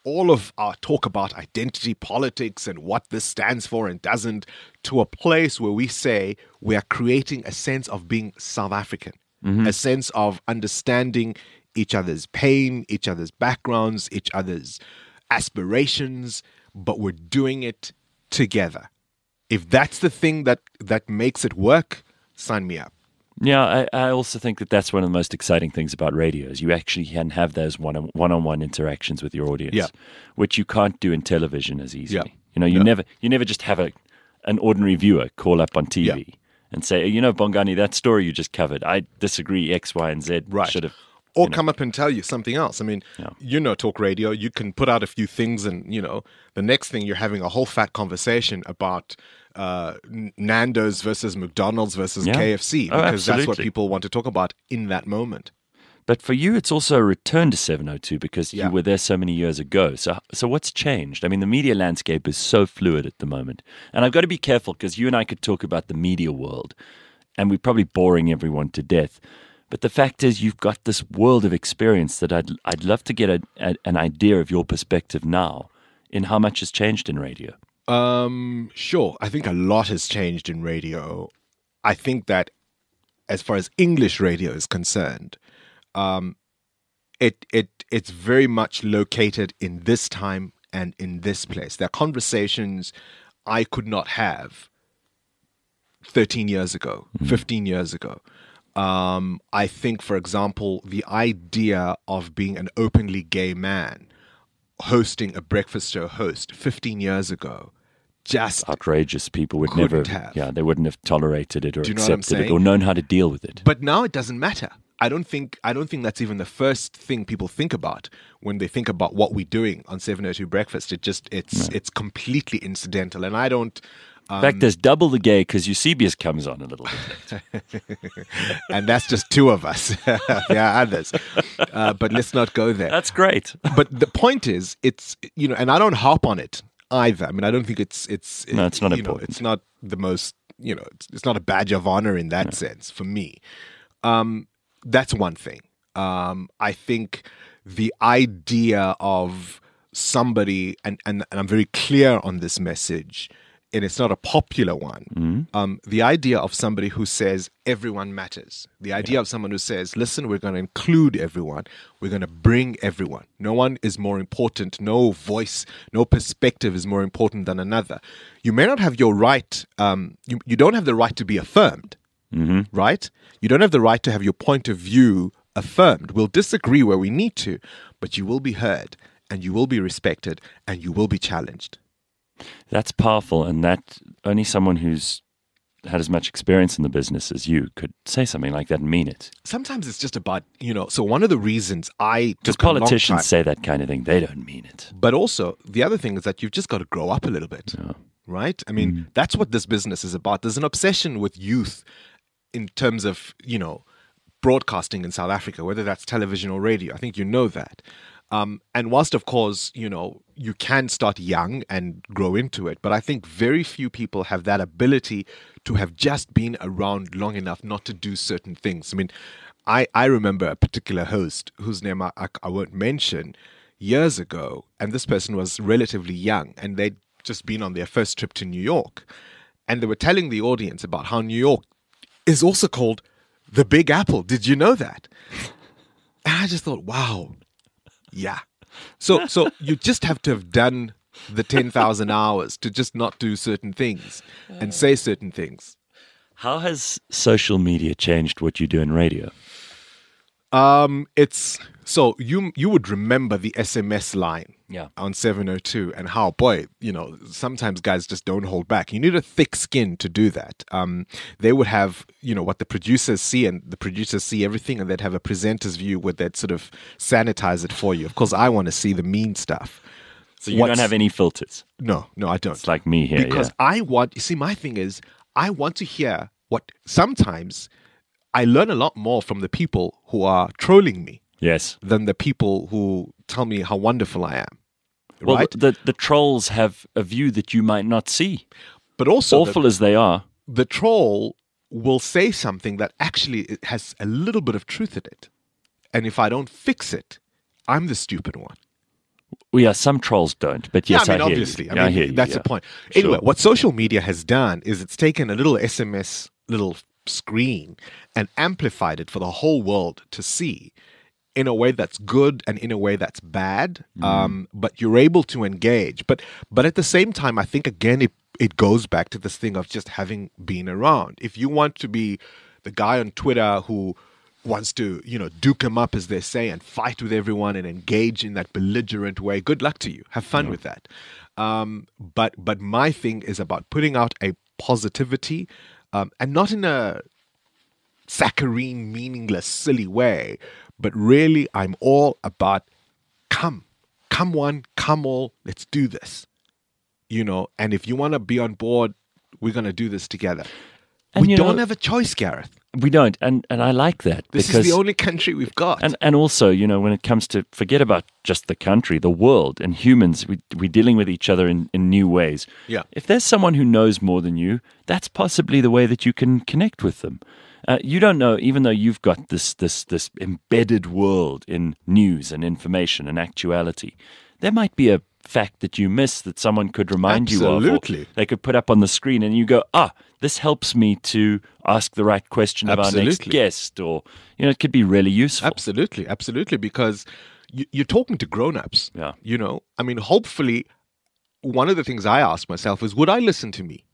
[SPEAKER 3] all of our talk about identity politics and what this stands for and doesn't, to a place where we say we are creating a sense of being South African, mm-hmm. a sense of understanding each other's pain, each other's backgrounds, each other's aspirations, but we're doing it together. If that's the thing that, that makes it work, sign me up.
[SPEAKER 2] Yeah, I, I also think that that's one of the most exciting things about radio is you actually can have those one one-on-one interactions with your audience,
[SPEAKER 3] yeah.
[SPEAKER 2] which you can't do in television as easily.
[SPEAKER 3] Yeah.
[SPEAKER 2] You know, you
[SPEAKER 3] yeah.
[SPEAKER 2] never you never just have a an ordinary viewer call up on T V
[SPEAKER 3] yeah.
[SPEAKER 2] and say, you know, Bongani, that story you just covered, I disagree, X, Y, and Z.
[SPEAKER 3] Right.
[SPEAKER 2] Should have.
[SPEAKER 3] Or
[SPEAKER 2] you know.
[SPEAKER 3] come up and tell you something else. I mean,
[SPEAKER 2] Yeah.
[SPEAKER 3] you know, talk radio, you can put out a few things and, you know, the next thing you're having a whole fat conversation about uh, Nando's versus McDonald's versus
[SPEAKER 2] Yeah.
[SPEAKER 3] K F C,
[SPEAKER 2] Oh,
[SPEAKER 3] because that's what
[SPEAKER 2] absolutely.
[SPEAKER 3] people want to talk about in that moment.
[SPEAKER 2] But for you, it's also a return to seven oh two because
[SPEAKER 3] Yeah.
[SPEAKER 2] you were there so many years ago. So, so what's changed? I mean, the media landscape is so fluid at the moment. And I've got to be careful because you and I could talk about the media world and we're probably boring everyone to death. But the fact is, you've got this world of experience that I'd I'd love to get a, a, an idea of your perspective now in how much has changed in radio.
[SPEAKER 3] Um, sure. I think a lot has changed in radio. I think that as far as English radio is concerned, um, it it it's very much located in this time and in this place. There are conversations I could not have thirteen years ago, mm-hmm. fifteen years ago. Um, I think, for example, the idea of being an openly gay man hosting a breakfast show host fifteen years ago, just
[SPEAKER 2] outrageous. People would
[SPEAKER 3] couldn't
[SPEAKER 2] never,
[SPEAKER 3] have.
[SPEAKER 2] yeah, they wouldn't have tolerated it or
[SPEAKER 3] Do you know what I'm
[SPEAKER 2] accepted it
[SPEAKER 3] saying?
[SPEAKER 2] or known how to deal with it.
[SPEAKER 3] But now it doesn't matter. I don't think I don't think that's even the first thing people think about when they think about what we're doing on seven oh two Breakfast. It just it's
[SPEAKER 2] No.
[SPEAKER 3] it's completely incidental, and I don't.
[SPEAKER 2] In fact, there's double the gay because Eusebius comes on a little bit.
[SPEAKER 3] And that's just two of us. There are others, uh, but let's not go there.
[SPEAKER 2] That's great.
[SPEAKER 3] But the point is, it's you know, and I don't harp on it either. I mean, I don't think it's it's
[SPEAKER 2] No, it's not
[SPEAKER 3] you
[SPEAKER 2] important.
[SPEAKER 3] Know, it's not the most you know, it's, it's not a badge of honor in that sense for me. Um, that's one thing. Um, I think the idea of somebody, and, and and I'm very clear on this message, and it's not a popular one.
[SPEAKER 2] Mm-hmm.
[SPEAKER 3] Um, the idea of somebody who says everyone matters. The idea of someone who says, listen, we're going to include everyone. We're going to bring everyone. No one is more important. No voice, no perspective is more important than another. You may not have your right. Um, you, you don't have the right to be affirmed,
[SPEAKER 2] Mm-hmm.
[SPEAKER 3] right? You don't have the right to have your point of view affirmed. We'll disagree where we need to, but you will be heard and you will be respected and you will be challenged.
[SPEAKER 2] That's powerful, and that only someone who's had as much experience in the business as you could say something like that and mean it.
[SPEAKER 3] Sometimes it's just about, you know, so one of the reasons I
[SPEAKER 2] Because
[SPEAKER 3] took a long
[SPEAKER 2] politicians
[SPEAKER 3] time-
[SPEAKER 2] say that kind of thing, they don't mean it.
[SPEAKER 3] But also, the other thing is that you've just got to grow up a little bit,
[SPEAKER 2] Yeah.
[SPEAKER 3] right? I mean,
[SPEAKER 2] Mm.
[SPEAKER 3] that's what this business is about. There's an obsession with youth in terms of, you know, broadcasting in South Africa, whether that's television or radio. I think you know that. Um, and whilst, of course, you know, you can start young and grow into it, but I think very few people have that ability to have just been around long enough not to do certain things. I mean, I, I remember a particular host whose name I, I, I won't mention years ago, and this person was relatively young, and they'd just been on their first trip to New York, and they were telling the audience about how New York is also called the Big Apple. Did you know that? And I just thought, wow, yeah. So, so you just have to have done the ten thousand hours to just not do certain things and say certain things.
[SPEAKER 2] How has social media changed what you do in radio?
[SPEAKER 3] Um, it's so you you would remember the S M S line
[SPEAKER 2] Yeah.
[SPEAKER 3] on seven oh two and how, boy, you know, sometimes guys just don't hold back. You need a thick skin to do that. Um, they would have, you know, what the producers see, and the producers see everything, and they'd have a presenter's view where they'd sort of sanitize it for you. Of course, I want to see the mean stuff.
[SPEAKER 2] So you
[SPEAKER 3] What's-
[SPEAKER 2] don't have any filters.
[SPEAKER 3] No, no, I don't.
[SPEAKER 2] It's like me here.
[SPEAKER 3] Because
[SPEAKER 2] yeah.
[SPEAKER 3] I want, you see, my thing is, I want to hear what sometimes I learn a lot more from the people who are trolling me
[SPEAKER 2] Yes.
[SPEAKER 3] than the people who tell me how wonderful I am.
[SPEAKER 2] Well,
[SPEAKER 3] right?
[SPEAKER 2] the, the the trolls have a view that you might not see.
[SPEAKER 3] But also,
[SPEAKER 2] Awful
[SPEAKER 3] the,
[SPEAKER 2] as they are.
[SPEAKER 3] the troll will say something that actually has a little bit of truth in it. And if I don't fix it, I'm the stupid one.
[SPEAKER 2] Well, yeah, some trolls don't, but yes,
[SPEAKER 3] yeah, I mean,
[SPEAKER 2] I hear
[SPEAKER 3] obviously.
[SPEAKER 2] You.
[SPEAKER 3] I
[SPEAKER 2] Yeah,
[SPEAKER 3] mean,
[SPEAKER 2] hear you,
[SPEAKER 3] that's
[SPEAKER 2] yeah.
[SPEAKER 3] the point. Anyway,
[SPEAKER 2] Sure.
[SPEAKER 3] what social media has done is it's taken a little S M S little screen and amplified it for the whole world to see in a way that's good and in a way that's bad.
[SPEAKER 2] Mm.
[SPEAKER 3] Um, but you're able to engage. But but at the same time, I think again it it goes back to this thing of just having been around. If you want to be the guy on Twitter who wants to, you know, duke him up, as they say, and fight with everyone and engage in that belligerent way, good luck to you. Have fun
[SPEAKER 2] Yeah.
[SPEAKER 3] with that. Um, but but my thing is about putting out a positivity, um, and not in a saccharine, meaningless, silly way, but really I'm all about come, come one, come all, let's do this. You know, and if you want to be on board, we're going to do this together.
[SPEAKER 2] And
[SPEAKER 3] we
[SPEAKER 2] you
[SPEAKER 3] don't
[SPEAKER 2] know-
[SPEAKER 3] have a choice, Gareth.
[SPEAKER 2] We don't, and, and I like that.
[SPEAKER 3] This
[SPEAKER 2] because
[SPEAKER 3] is the only country we've got.
[SPEAKER 2] And and also, you know, when it comes to forget about just the country, the world, and humans, we we're dealing with each other in, in new ways.
[SPEAKER 3] Yeah.
[SPEAKER 2] If there's someone who knows more than you, that's possibly the way that you can connect with them. Uh, you don't know, even though you've got this this this embedded world in news and information and actuality, there might be a fact that you miss that someone could remind you of.
[SPEAKER 3] Absolutely.
[SPEAKER 2] Or they could put up on the screen, and you go, ah, this helps me to ask the right question of our next
[SPEAKER 3] Absolutely.
[SPEAKER 2] guest, or you know, it could be really useful.
[SPEAKER 3] Absolutely, absolutely, because you, you're talking to grown-ups.
[SPEAKER 2] Yeah.
[SPEAKER 3] You know, I mean, hopefully, one of the things I ask myself is, would I listen to me?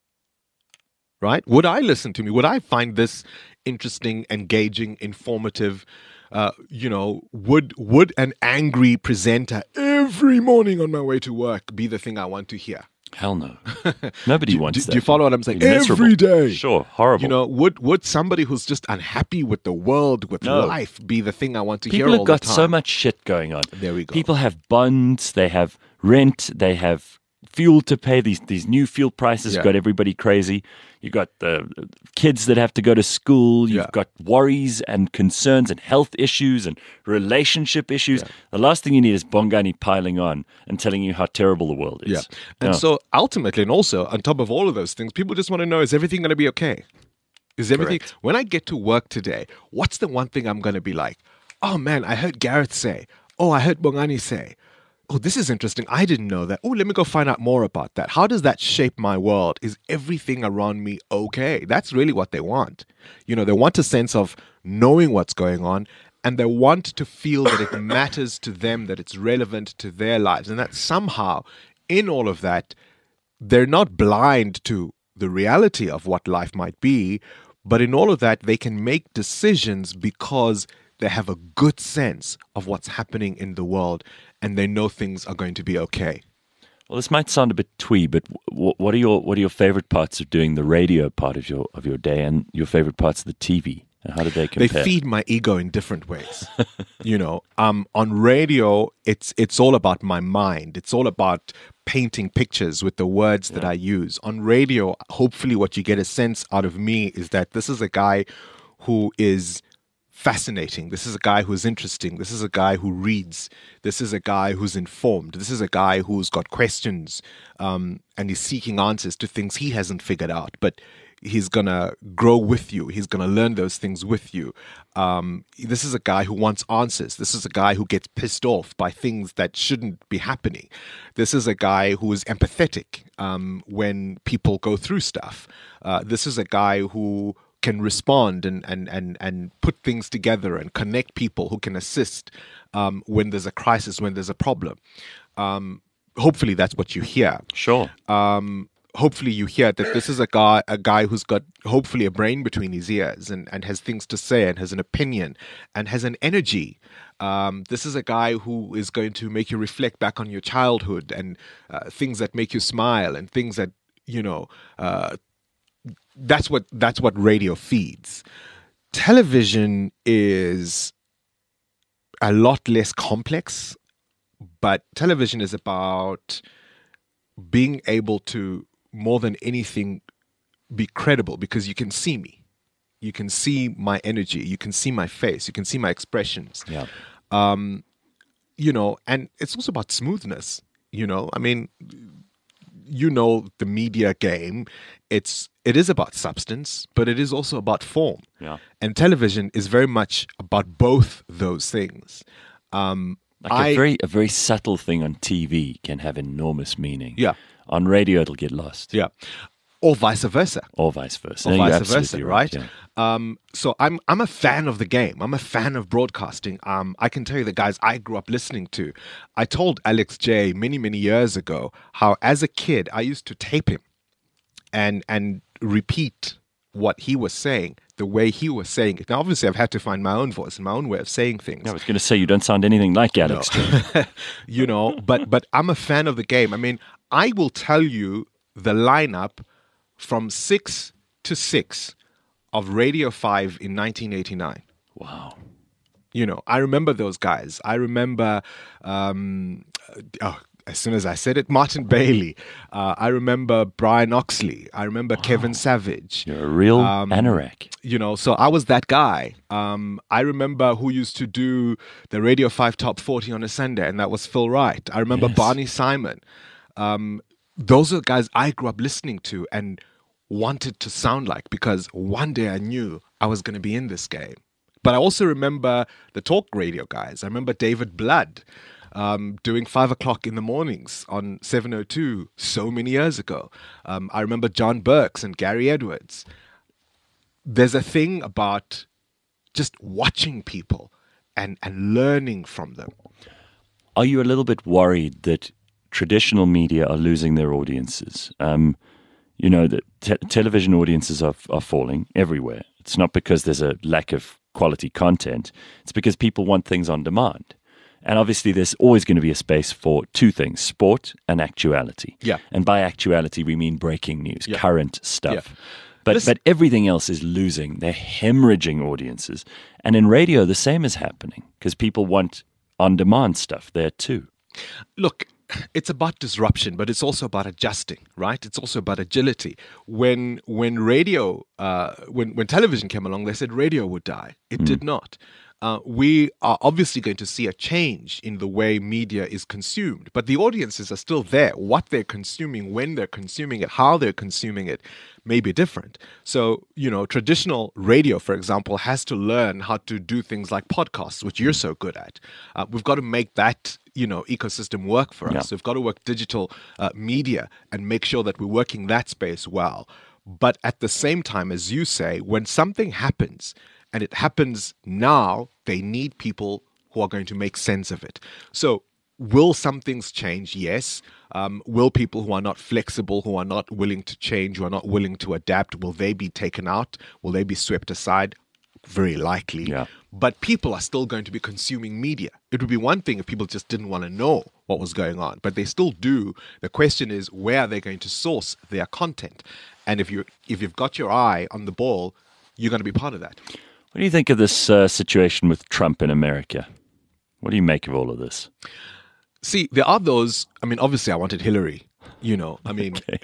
[SPEAKER 3] Right? Would I listen to me? Would I find this interesting, engaging, informative? Uh, you know, would would an angry presenter every morning on my way to work be the thing I want to hear?
[SPEAKER 2] Hell no. Nobody
[SPEAKER 3] Do-
[SPEAKER 2] wants
[SPEAKER 3] do,
[SPEAKER 2] that.
[SPEAKER 3] do you follow what I'm saying?
[SPEAKER 2] Be miserable.
[SPEAKER 3] Every day.
[SPEAKER 2] Sure, horrible.
[SPEAKER 3] You know, would would somebody who's just unhappy with the world, with
[SPEAKER 2] No.
[SPEAKER 3] life, be the thing I want to
[SPEAKER 2] People
[SPEAKER 3] hear
[SPEAKER 2] have
[SPEAKER 3] all
[SPEAKER 2] got
[SPEAKER 3] the time?
[SPEAKER 2] so much shit going on.
[SPEAKER 3] There we go.
[SPEAKER 2] People have bonds, they have rent, they have fuel to pay. These these new fuel prices
[SPEAKER 3] Yeah.
[SPEAKER 2] got everybody crazy. You got the kids that have to go to school. You've
[SPEAKER 3] Yeah.
[SPEAKER 2] got worries and concerns and health issues and relationship issues. The last thing you need is Bongani piling on and telling you how terrible the world is.
[SPEAKER 3] Yeah. And
[SPEAKER 2] No.
[SPEAKER 3] so ultimately, and also on top of all of those things, people just want to know, is everything going to be okay? Is everything,
[SPEAKER 2] Correct.
[SPEAKER 3] when I get to work today, what's the one thing I'm going to be like? Oh man, I heard Gareth say, oh, I heard Bongani say, oh, this is interesting. I didn't know that. Oh, let me go find out more about that. How does that shape my world? Is everything around me okay? That's really what they want. You know, they want a sense of knowing what's going on, and they want to feel that it matters to them, that it's relevant to their lives, and that somehow in all of that, they're not blind to the reality of what life might be, but in all of that, they can make decisions because they have a good sense of what's happening in the world, and they know things are going to be okay.
[SPEAKER 2] Well, this might sound a bit twee, but w- what are your what are your favorite parts of doing the radio part of your of your day, and your favorite parts of the T V? And how do they compare?
[SPEAKER 3] They feed my ego in different ways. you know, um, on radio, it's it's all about my mind. It's all about painting pictures with the words that I use. On radio, hopefully, what you get a sense out of me is that this is a guy who is fascinating. This is a guy who's interesting. This is a guy who reads. This is a guy who's informed. This is a guy who's got questions, um, and is seeking answers to things he hasn't figured out. But he's gonna grow with you. He's gonna learn those things with you. Um, this is a guy who wants answers. This is a guy who gets pissed off by things that shouldn't be happening. This is a guy who is empathetic um, when people go through stuff. Uh, this is a guy who can respond and, and, and, and put things together and connect people, who can assist um, when there's a crisis, when there's a problem. Um, hopefully that's what you hear.
[SPEAKER 2] Sure.
[SPEAKER 3] Um, hopefully you hear that this is a guy a guy who's got hopefully a brain between his ears and, and has things to say and has an opinion and has an energy. Um, this is a guy who is going to make you reflect back on your childhood and uh, things that make you smile and things that, you know, uh, that's what that's what radio feeds. Television is a lot less complex, but television is about being able to, more than anything, be credible, because you can see me. You can see my energy. You can see my face. You can see my expressions.
[SPEAKER 2] Yeah.
[SPEAKER 3] Um, you know, and it's also about smoothness. You know, I mean, you know, the media game, it's it is about substance, but it is also about form.
[SPEAKER 2] Yeah.
[SPEAKER 3] And television is very much about both those things. Um,
[SPEAKER 2] Like
[SPEAKER 3] I-
[SPEAKER 2] a very a very subtle thing on T V can have enormous meaning.
[SPEAKER 3] Yeah.
[SPEAKER 2] On radio, it'll get lost.
[SPEAKER 3] Yeah. Or vice versa.
[SPEAKER 2] Or vice versa.
[SPEAKER 3] Or
[SPEAKER 2] No, you're
[SPEAKER 3] vice versa,
[SPEAKER 2] absolutely
[SPEAKER 3] right?
[SPEAKER 2] Yeah.
[SPEAKER 3] Um, so I'm I'm a fan of the game. I'm a fan of broadcasting. Um, I can tell you the guys I grew up listening to. I told Alex J many many years ago how as a kid I used to tape him and and repeat what he was saying the way he was saying it. Now, obviously, I've had to find my own voice and my own way of saying things.
[SPEAKER 2] I was going to say you don't sound anything like Alex.
[SPEAKER 3] No. you know, but but I'm a fan of the game. I mean, I will tell you the lineup from six to six of Radio five in nineteen eighty-nine.
[SPEAKER 2] Wow.
[SPEAKER 3] You know, I remember those guys. I remember, um, oh, as soon as I said it, Martin Bailey. Uh, I remember Brian Oxley. I remember wow. Kevin Savage.
[SPEAKER 2] You're a real
[SPEAKER 3] um,
[SPEAKER 2] anorak.
[SPEAKER 3] You know, so I was that guy. Um, I remember who used to do the Radio five Top forty on a Sunday, and that was Phil Wright. I remember
[SPEAKER 2] Yes.
[SPEAKER 3] Barney Simon. Um, those are the guys I grew up listening to and wanted to sound like, because one day I knew I was going to be in this game. But I also remember the talk radio guys. I remember David Blood um, doing five o'clock in the mornings on seven oh two so many years ago. Um, I remember John Burks and Gary Edwards. There's a thing about just watching people and, and learning from them.
[SPEAKER 2] Are you a little bit worried that traditional media are losing their audiences? Um, you know, that te- television audiences are, are falling everywhere. It's not because there's a lack of quality content. It's because people want things on demand. And obviously, there's always going to be a space for two things, sport and actuality.
[SPEAKER 3] Yeah.
[SPEAKER 2] And by actuality, we mean breaking news,
[SPEAKER 3] Yeah.
[SPEAKER 2] current stuff.
[SPEAKER 3] Yeah.
[SPEAKER 2] But,
[SPEAKER 3] Listen-
[SPEAKER 2] but everything else is losing. They're hemorrhaging audiences. And in radio, the same is happening because people want on-demand stuff there too.
[SPEAKER 3] Look, it's about disruption, but it's also about adjusting, right? It's also about agility. When when radio, uh, when when television came along, they said radio would die. It did not. Uh, we are obviously going to see a change in the way media is consumed, but the audiences are still there. What they're consuming, when they're consuming it, how they're consuming it may be different. So, you know, traditional radio, for example, has to learn how to do things like podcasts, which you're so good at. Uh, we've got to make that, you know, ecosystem work for us.
[SPEAKER 2] Yeah.
[SPEAKER 3] So we've got to work digital uh, media and make sure that we're working that space well. But at the same time, as you say, when something happens, and it happens now, they need people who are going to make sense of it. So will some things change? Yes. Um, will people who are not flexible, who are not willing to change, who are not willing to adapt, will they be taken out? Will they be swept aside? Very likely.
[SPEAKER 2] Yeah.
[SPEAKER 3] But people are still going to be consuming media. It would be one thing if people just didn't want to know what was going on, but they still do. The question is, where are they going to source their content? And if you if you've got your eye on the ball, you're going to be part of that.
[SPEAKER 2] What do you think of this uh, situation with Trump in America? What do you make of all of this?
[SPEAKER 3] See, there are those. I mean, obviously, I wanted Hillary. You know, I mean,
[SPEAKER 2] Okay.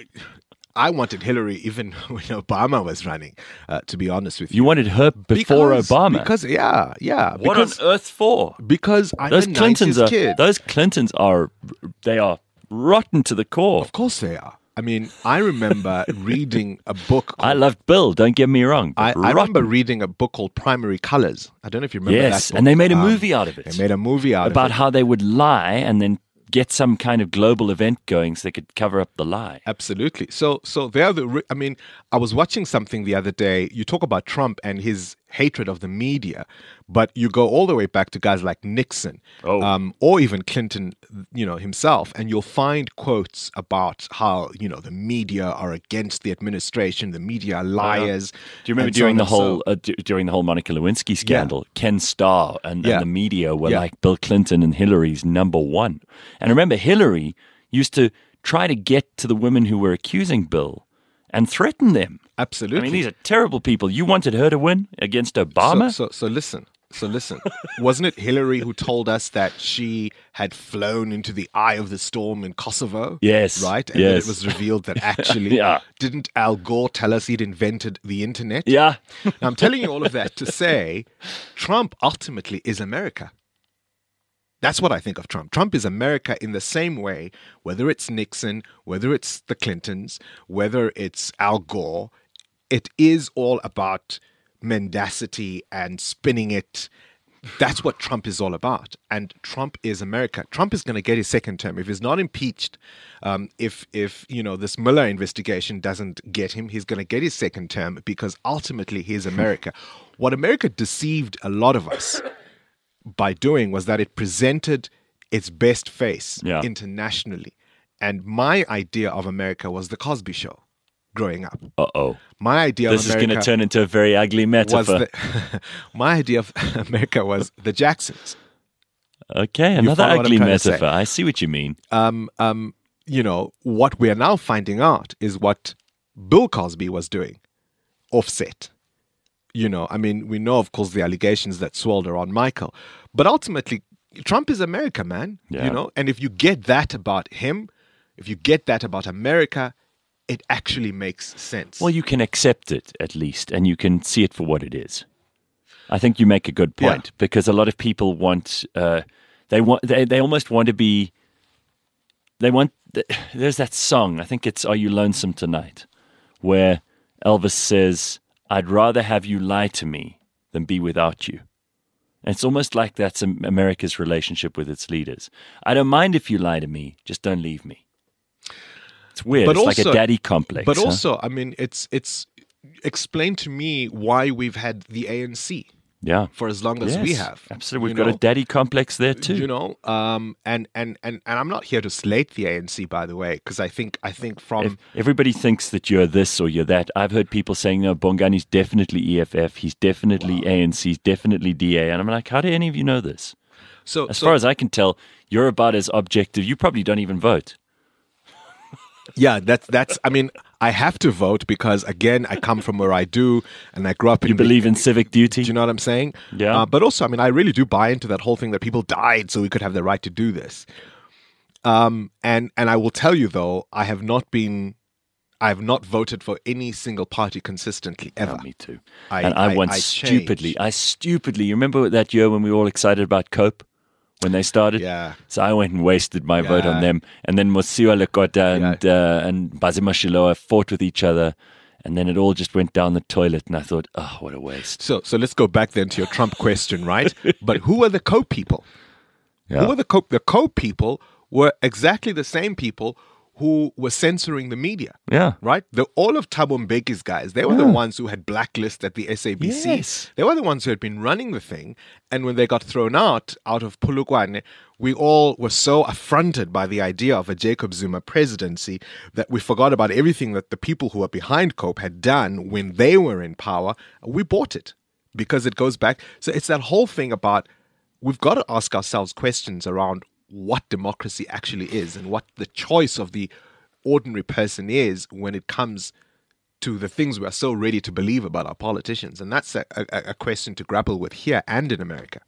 [SPEAKER 3] I wanted Hillary even when Obama was running. Uh, to be honest with you,
[SPEAKER 2] You wanted her before
[SPEAKER 3] Because-
[SPEAKER 2] Obama.
[SPEAKER 3] Because yeah, yeah.
[SPEAKER 2] what
[SPEAKER 3] because,
[SPEAKER 2] on earth for?
[SPEAKER 3] Because I'm
[SPEAKER 2] Those
[SPEAKER 3] a
[SPEAKER 2] Clintons
[SPEAKER 3] nineties
[SPEAKER 2] are
[SPEAKER 3] kid.
[SPEAKER 2] those Clintons are they are rotten to the core.
[SPEAKER 3] Of course they are. I mean, I remember reading a book.
[SPEAKER 2] I
[SPEAKER 3] Called,
[SPEAKER 2] loved Bill. Don't get me wrong.
[SPEAKER 3] I,
[SPEAKER 2] but
[SPEAKER 3] I remember
[SPEAKER 2] rotten.
[SPEAKER 3] reading a book called Primary Colors. I don't know if you remember
[SPEAKER 2] Yes,
[SPEAKER 3] that book.
[SPEAKER 2] and they made a
[SPEAKER 3] Um,
[SPEAKER 2] movie out of it.
[SPEAKER 3] They made a movie out
[SPEAKER 2] about
[SPEAKER 3] of it.
[SPEAKER 2] how they would lie and then get some kind of global event going so they could cover up the lie.
[SPEAKER 3] Absolutely. So, so they're the. re- I mean, I was watching something the other day. You talk about Trump and his hatred of the media, but you go all the way back to guys like Nixon,
[SPEAKER 2] Oh.
[SPEAKER 3] um, or even Clinton, you know, himself, and you'll find quotes about how you know the media are against the administration, the media are liars.
[SPEAKER 2] Do you remember
[SPEAKER 3] and so
[SPEAKER 2] during
[SPEAKER 3] on
[SPEAKER 2] the
[SPEAKER 3] and so-
[SPEAKER 2] whole uh, d- during the whole Monica Lewinsky scandal, Ken Starr and,
[SPEAKER 3] Yeah.
[SPEAKER 2] and the media were
[SPEAKER 3] Yeah.
[SPEAKER 2] like Bill Clinton and Hillary's number one. And remember, Hillary used to try to get to the women who were accusing Bill and threaten them.
[SPEAKER 3] Absolutely.
[SPEAKER 2] I mean, these are terrible people. You wanted her to win against Obama?
[SPEAKER 3] So, so, so listen. So listen. Wasn't it Hillary who told us that she had flown into the eye of the storm in Kosovo?
[SPEAKER 2] Yes,
[SPEAKER 3] Right? And then
[SPEAKER 2] yes.
[SPEAKER 3] it was revealed that actually,
[SPEAKER 2] Yeah.
[SPEAKER 3] didn't Al Gore tell us he'd invented the internet?
[SPEAKER 2] Yeah.
[SPEAKER 3] Now, I'm telling you all of that to say Trump ultimately is America. That's what I think of Trump. Trump is America in the same way, whether it's Nixon, whether it's the Clintons, whether it's Al Gore, it is all about mendacity and spinning it. that's what Trump is all about. And Trump is America. Trump is going to get his second term. If he's not impeached, um, if, if you know this Mueller investigation doesn't get him, he's going to get his second term because ultimately he is America. What America deceived a lot of us by doing was that it presented its best face
[SPEAKER 2] Yeah.
[SPEAKER 3] internationally. And my idea of America was the Cosby Show growing up.
[SPEAKER 2] Uh-oh.
[SPEAKER 3] My idea
[SPEAKER 2] This
[SPEAKER 3] of
[SPEAKER 2] is
[SPEAKER 3] America
[SPEAKER 2] going to turn into a very ugly
[SPEAKER 3] was
[SPEAKER 2] metaphor.
[SPEAKER 3] the, my idea of America was the Jacksons.
[SPEAKER 2] Okay, another
[SPEAKER 3] follow what
[SPEAKER 2] ugly
[SPEAKER 3] I'm trying to say?
[SPEAKER 2] metaphor. I see what you mean.
[SPEAKER 3] Um, um, you know, what we are now finding out is what Bill Cosby was doing, offset. You know, I mean, we know, of course, the allegations that swirled around Michael. But ultimately, Trump is America, man.
[SPEAKER 2] Yeah.
[SPEAKER 3] You know, and if you get that about him, if you get that about America, it actually makes sense.
[SPEAKER 2] Well, you can accept it at least, and you can see it for what it is. I think you make a good point
[SPEAKER 3] Yeah.
[SPEAKER 2] because a lot of people want, uh, they want, they, they almost want to be, they want, there's that song, I think it's Are You Lonesome Tonight, where Elvis says, I'd rather have you lie to me than be without you. And it's almost like that's America's relationship with its leaders. I don't mind if you lie to me, just don't leave me. It's weird.
[SPEAKER 3] But
[SPEAKER 2] it's like
[SPEAKER 3] also-
[SPEAKER 2] a daddy complex.
[SPEAKER 3] But
[SPEAKER 2] huh?
[SPEAKER 3] also, I mean, it's it's explain to me why we've had the A N C
[SPEAKER 2] yeah.
[SPEAKER 3] for as long as we
[SPEAKER 2] Yes,
[SPEAKER 3] have.
[SPEAKER 2] Absolutely. We've
[SPEAKER 3] You
[SPEAKER 2] got a
[SPEAKER 3] know?
[SPEAKER 2] daddy complex there too.
[SPEAKER 3] You know, um, and, and, and, and I'm not here to slate the A N C, by the way, because I think I think from
[SPEAKER 2] If everybody thinks that you're this or you're that. I've heard people saying, no, Bongani's definitely E F F, he's definitely A N C, he's definitely D A. And I'm like, how do any of you know this?
[SPEAKER 3] so
[SPEAKER 2] As
[SPEAKER 3] so,
[SPEAKER 2] far as I can tell, you're about as objective. You probably don't even vote.
[SPEAKER 3] yeah, that's that's. I mean, I have to vote because again, I come from where I do, and I grew up in.
[SPEAKER 2] You
[SPEAKER 3] the-
[SPEAKER 2] believe in civic duty?
[SPEAKER 3] Do you know what I'm saying?
[SPEAKER 2] Yeah.
[SPEAKER 3] Uh, but also, I mean, I really do buy into that whole thing that people died so we could have the right to do this. Um, and and I will tell you though, I have not been, I have not voted for any single party consistently ever.
[SPEAKER 2] Oh, me too.
[SPEAKER 3] I-
[SPEAKER 2] and I,
[SPEAKER 3] I-
[SPEAKER 2] once
[SPEAKER 3] I
[SPEAKER 2] stupidly,
[SPEAKER 3] changed.
[SPEAKER 2] I stupidly, you remember that year when we were all excited about COPE when they started?
[SPEAKER 3] Yeah.
[SPEAKER 2] So I went and wasted my vote on
[SPEAKER 3] Yeah.
[SPEAKER 2] them. And then Mosiwa Lekota and, uh, and Bazima Shiloa fought with each other. And then it all just went down the toilet. And I thought, oh, what a waste.
[SPEAKER 3] So so let's go back then to your Trump question, right? But who are the co people?
[SPEAKER 2] Yeah.
[SPEAKER 3] Who are the co the co people were exactly the same people who were censoring the media.
[SPEAKER 2] Yeah.
[SPEAKER 3] Right? The all of Thabo Mbeki's guys, they were the ones who had blacklisted at the S A B C.
[SPEAKER 2] Yes.
[SPEAKER 3] They were the ones who had been running the thing. And when they got thrown out out of Polokwane, we all were so affronted by the idea of a Jacob Zuma presidency that we forgot about everything that the people who were behind COPE had done when they were in power. We bought it because it goes back. So it's that whole thing about we've got to ask ourselves questions around what democracy actually is and what the choice of the ordinary person is when it comes to the things we are so ready to believe about our politicians. And that's a, a, a question to grapple with here and in America.